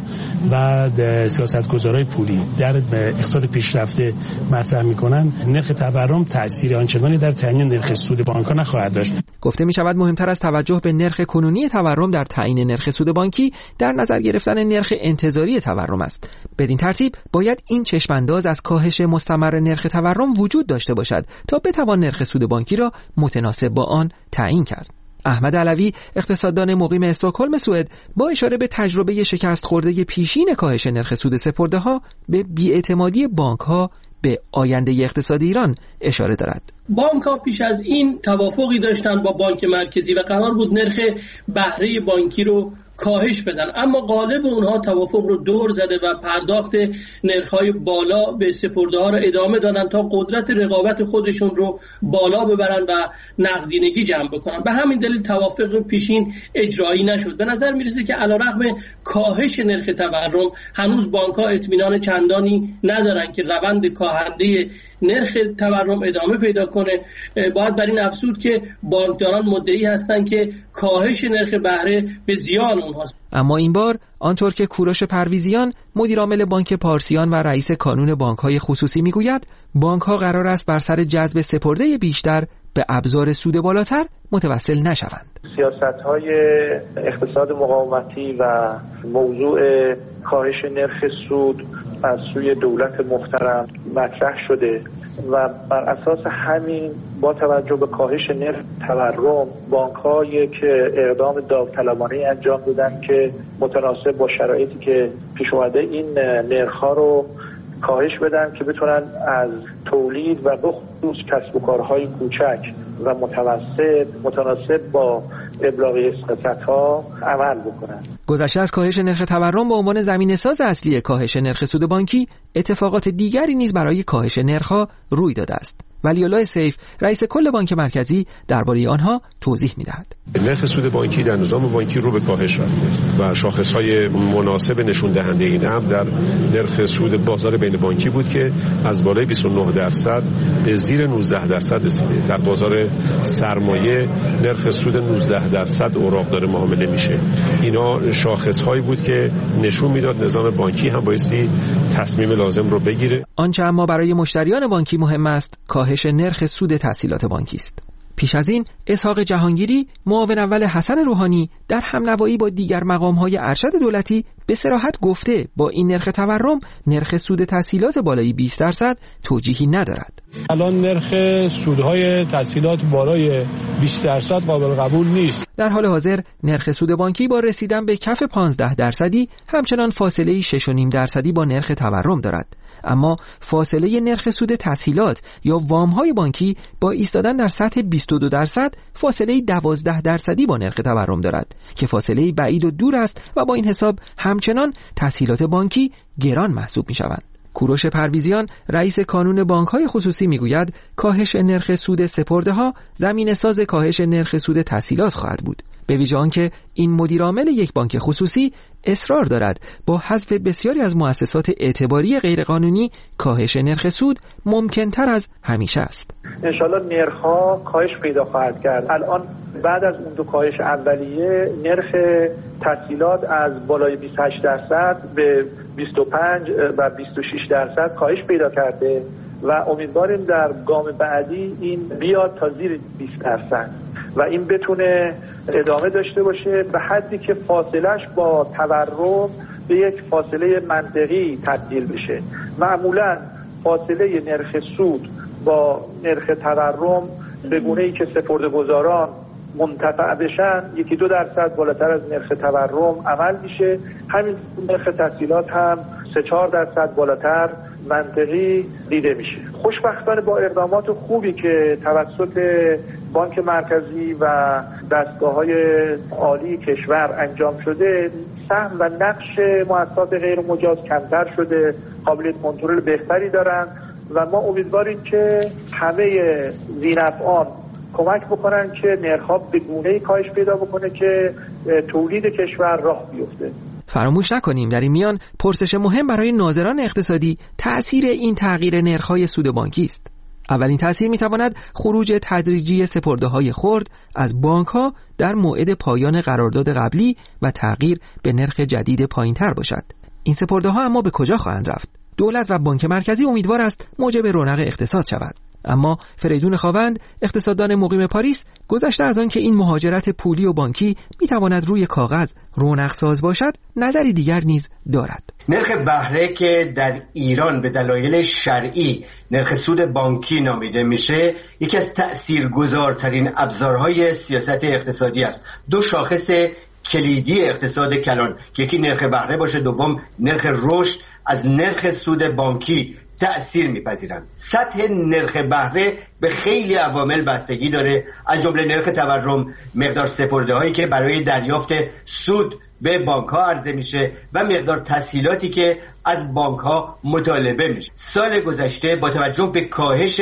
و سیاستگزارای پولی در اقتصاد پیشرفته مطرح می‌کنند، نرخ تورم تأثیر آنچنانی در تعیین نرخ سود بانک‌ها نخواهد داشت. گفته می‌شود مهمتر از توجه به نرخ کنونی تورم در تعیین نرخ سود بانکی در نظر گرفتن نرخ انتظاری تورم است. بدین ترتیب باید این چشم‌انداز از کاهش مستمر نرخ تورم وجود داشته باشد تا بتوان نرخ سود بانکی را متناسب با آن تعیین کرد. احمد علوی اقتصاددان مقیم استکهلم سوئد با اشاره به تجربه شکست خورده پیشین کاهش نرخ سود سپرده‌ها به بی‌اعتمادی بانک‌ها به آینده اقتصاد ایران اشاره دارد. بانک‌ها پیش از این توافقی داشتند با بانک مرکزی و قرار بود نرخ بهره بانکی رو کاهش بدن، اما غالب اونها توافق رو دور زده و پرداخت نرخ‌های بالا به سپرده‌ها رو ادامه دادن تا قدرت رقابت خودشون رو بالا ببرن و نقدینگی جمع بکنن. به همین دلیل توافق پیشین اجرایی نشد. به نظر میرسه که علیرغم کاهش نرخ تورم هنوز بانک‌ها اطمینان چندانی ندارن که روند کاهنده نرخ تورم ادامه پیدا کنه. باید بر این افزود که بانکداران مدعی هستند که کاهش نرخ بهره به زیان اونهاست. اما این بار آنطور که کوروش پرویزیان مدیر عامل بانک پارسیان و رئیس کانون بانک‌های خصوصی میگوید، بانک‌ها قرار است بر سر جذب سپرده بیشتر به ابزار سود بالاتر متوسل نشوند. سیاست‌های اقتصاد مقاومتی و موضوع کاهش نرخ سود از سوی دولت محترم مطرح شده و بر اساس همین با توجه به کاهش نرخ تورم بانک‌هایی که اقدام داوطلبانه انجام دادن که متناسب با شرایطی که پیش اومده این نرخ‌ها رو کاهش بدن که بتونن از تولید و بخصوص کسب و کارهای کوچک و متناسب با ابلاغ اسقاط‌ها عمل بکنن. گذشته از کاهش نرخ تورم به عنوان زمینه‌ساز اصلی کاهش نرخ سود بانکی، اتفاقات دیگری نیز برای کاهش نرخ‌ها روی داده است. ولی‌الله سیف، رئیس کل بانک مرکزی، درباره آنها توضیح می‌دهد. نرخ سود بانکی در نظام بانکی رو به کاهش رفته و شاخص‌های مناسب نشون دهنده این امر در نرخ سود بازار بین بانکی بود که از بالای 29% به زیر 19% رسیده. در بازار سرمایه نرخ سود 19% اوراق داره معامله میشه. اینا شاخص‌هایی بود که نشون میداد نظام بانکی هم بایستی تصمیم لازم رو بگیره. آنچه اما برای مشتریان بانکی مهم است، کاهش نرخ سود تسهیلات بانکی است. پیش از این اسحاق جهانگیری، معاون اول حسن روحانی، در همنوایی با دیگر مقام‌های ارشد دولتی به صراحت گفته با این نرخ تورم نرخ سود تسهیلات بالای 20% توجیهی ندارد. الان نرخ سودهای تسهیلات بالای 20% قابل قبول نیست. در حال حاضر نرخ سود بانکی با رسیدن به کف 15% همچنان فاصله 6.5% با نرخ تورم دارد. اما فاصله نرخ سود تسهیلات یا وام‌های بانکی با ایستادن در سطح 22% فاصله 12% با نرخ تورم دارد که فاصله بعید و دور است و با این حساب همچنان تسهیلات بانکی گران محسوب می‌شوند. کوروش پرویزیان، رئیس کانون بانک‌های خصوصی میگوید کاهش نرخ سود سپرده‌ها زمینه‌ساز کاهش نرخ سود تسهیلات خواهد بود. به ویژه آنکه این مدیرعامل یک بانک خصوصی اصرار دارد با حذف بسیاری از مؤسسات اعتباری غیرقانونی کاهش نرخ سود ممکن‌تر از همیشه است. انشالله نرخ‌ها کاهش پیدا خواهد کرد. الان بعد از اون دو کاهش اولیه نرخ تسهیلات از بالای 28% به 25 و 26% کاهش پیدا کرده و امیدواریم در گام بعدی این بیاد تا زیر 20% و این بتونه ادامه داشته باشه به حدی که فاصلش با تورم به یک فاصله منطقی تبدیل بشه. معمولا فاصله نرخ سود با نرخ تورم به گونه‌ای که سپرده‌گذاران منتفع بشن 1-2% بالاتر از نرخ تورم عمل میشه. همین نرخ تسهیلات هم 3-4% بالاتر منطقی دیده میشه. خوشبختانه با اقدامات خوبی که توسط بانک مرکزی و دستگاه‌های عالی کشور انجام شده، سهم و نقش مؤسسات غیر مجاز کمتر شده، قابلیت کنترل بهتری دارن و ما امیدواریم که همه ذی‌نفعان کمک بکنن که نرخ‌ها به گونه‌ای کاهش پیدا بکنه که تولید کشور راه بیفته. فراموش نکنیم در این میان پرسش مهم برای ناظران اقتصادی تأثیر این تغییر نرخ‌های سود بانکی است. اولین تأثیر می‌تواند خروج تدریجی سپرده‌های خرد از بانک‌ها در موعد پایان قرارداد قبلی و تغییر به نرخ جدید پایین‌تر باشد. این سپرده‌ها اما به کجا خواهند رفت؟ دولت و بانک مرکزی امیدوار است موجب رونق اقتصاد شود. اما فریدون خاوند، اقتصاددان مقیم پاریس، گذشته از آن که این مهاجرت پولی و بانکی میتواند روی کاغذ رونق ساز باشد، نظری دیگر نیز دارد. نرخ بهره که در ایران به دلایل شرعی نرخ سود بانکی نامیده میشه، یکی از تأثیرگذارترین ابزارهای سیاست اقتصادی است. دو شاخص کلیدی اقتصاد کلان که یکی نرخ بهره باشه، دوم نرخ رشد، از نرخ سود بانکی تأثیر میپذیرند. سطح نرخ بهره به خیلی عوامل بستگی داره، از جمله نرخ تورم، مقدار سپرده هایی که برای دریافت سود به بانک ها عرضه میشه و مقدار تسهیلاتی که از بانک ها مطالبه میشه. سال گذشته با توجه به کاهش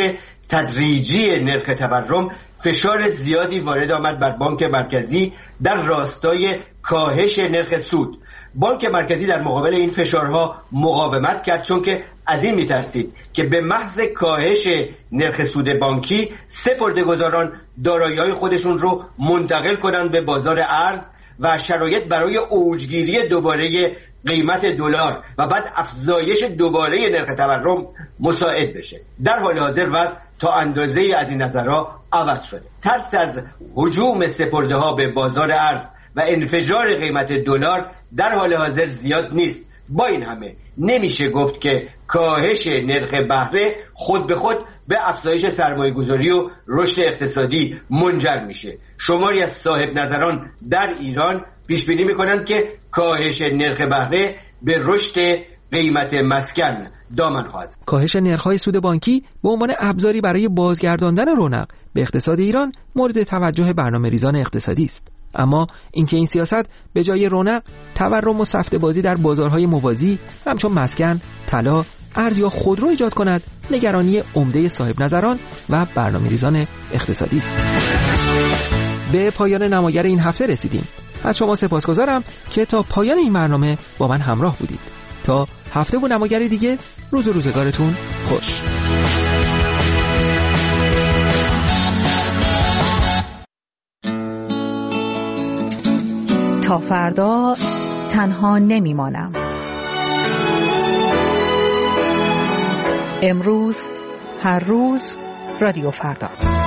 تدریجی نرخ تورم فشار زیادی وارد آمد بر بانک مرکزی در راستای کاهش نرخ سود. بانک مرکزی در مقابل این فشارها مقاومت کرد، چون که از این میترسید که به محض کاهش نرخ سود بانکی سپرده‌گذاران دارایی‌های خودشون رو منتقل کنند به بازار ارز و شرایط برای اوجگیری دوباره قیمت دلار و بعد افزایش دوباره نرخ تورم مساعد بشه. در حال حاضر وضع تا اندازه‌ای از این نظرها عوض شده. ترس از هجوم سپرده‌ها به بازار ارز و انفجار قیمت دلار در حال حاضر زیاد نیست. با این همه نمیشه گفت که کاهش نرخ بهره خود به خود به افزایش سرمایه‌گذاری و رشد اقتصادی منجر میشه. شماری از صاحب نظران در ایران پیش بینی میکنند که کاهش نرخ بهره به رشد قیمت مسکن دامن خواهد. کاهش نرخ‌های سود بانکی به عنوان ابزاری برای بازگرداندن رونق به اقتصاد ایران مورد توجه برنامه‌ریزان اقتصادی است. اما اینکه این سیاست به جای رونق، تورم و سفته بازی در بازارهای موازی همچون مسکن، طلا، ارز یا خودرو ایجاد کند، نگرانی عمده صاحب نظران و برنامه‌ریزان اقتصادی است. به پایان نماگر این هفته رسیدیم. از شما سپاسگزارم که تا پایان این برنامه با من همراه بودید. تا هفته و نماگر دیگه، روز و روزگارتون خوش. تا فردا تنها نمیمانم. امروز، هر روز، رادیو فردا.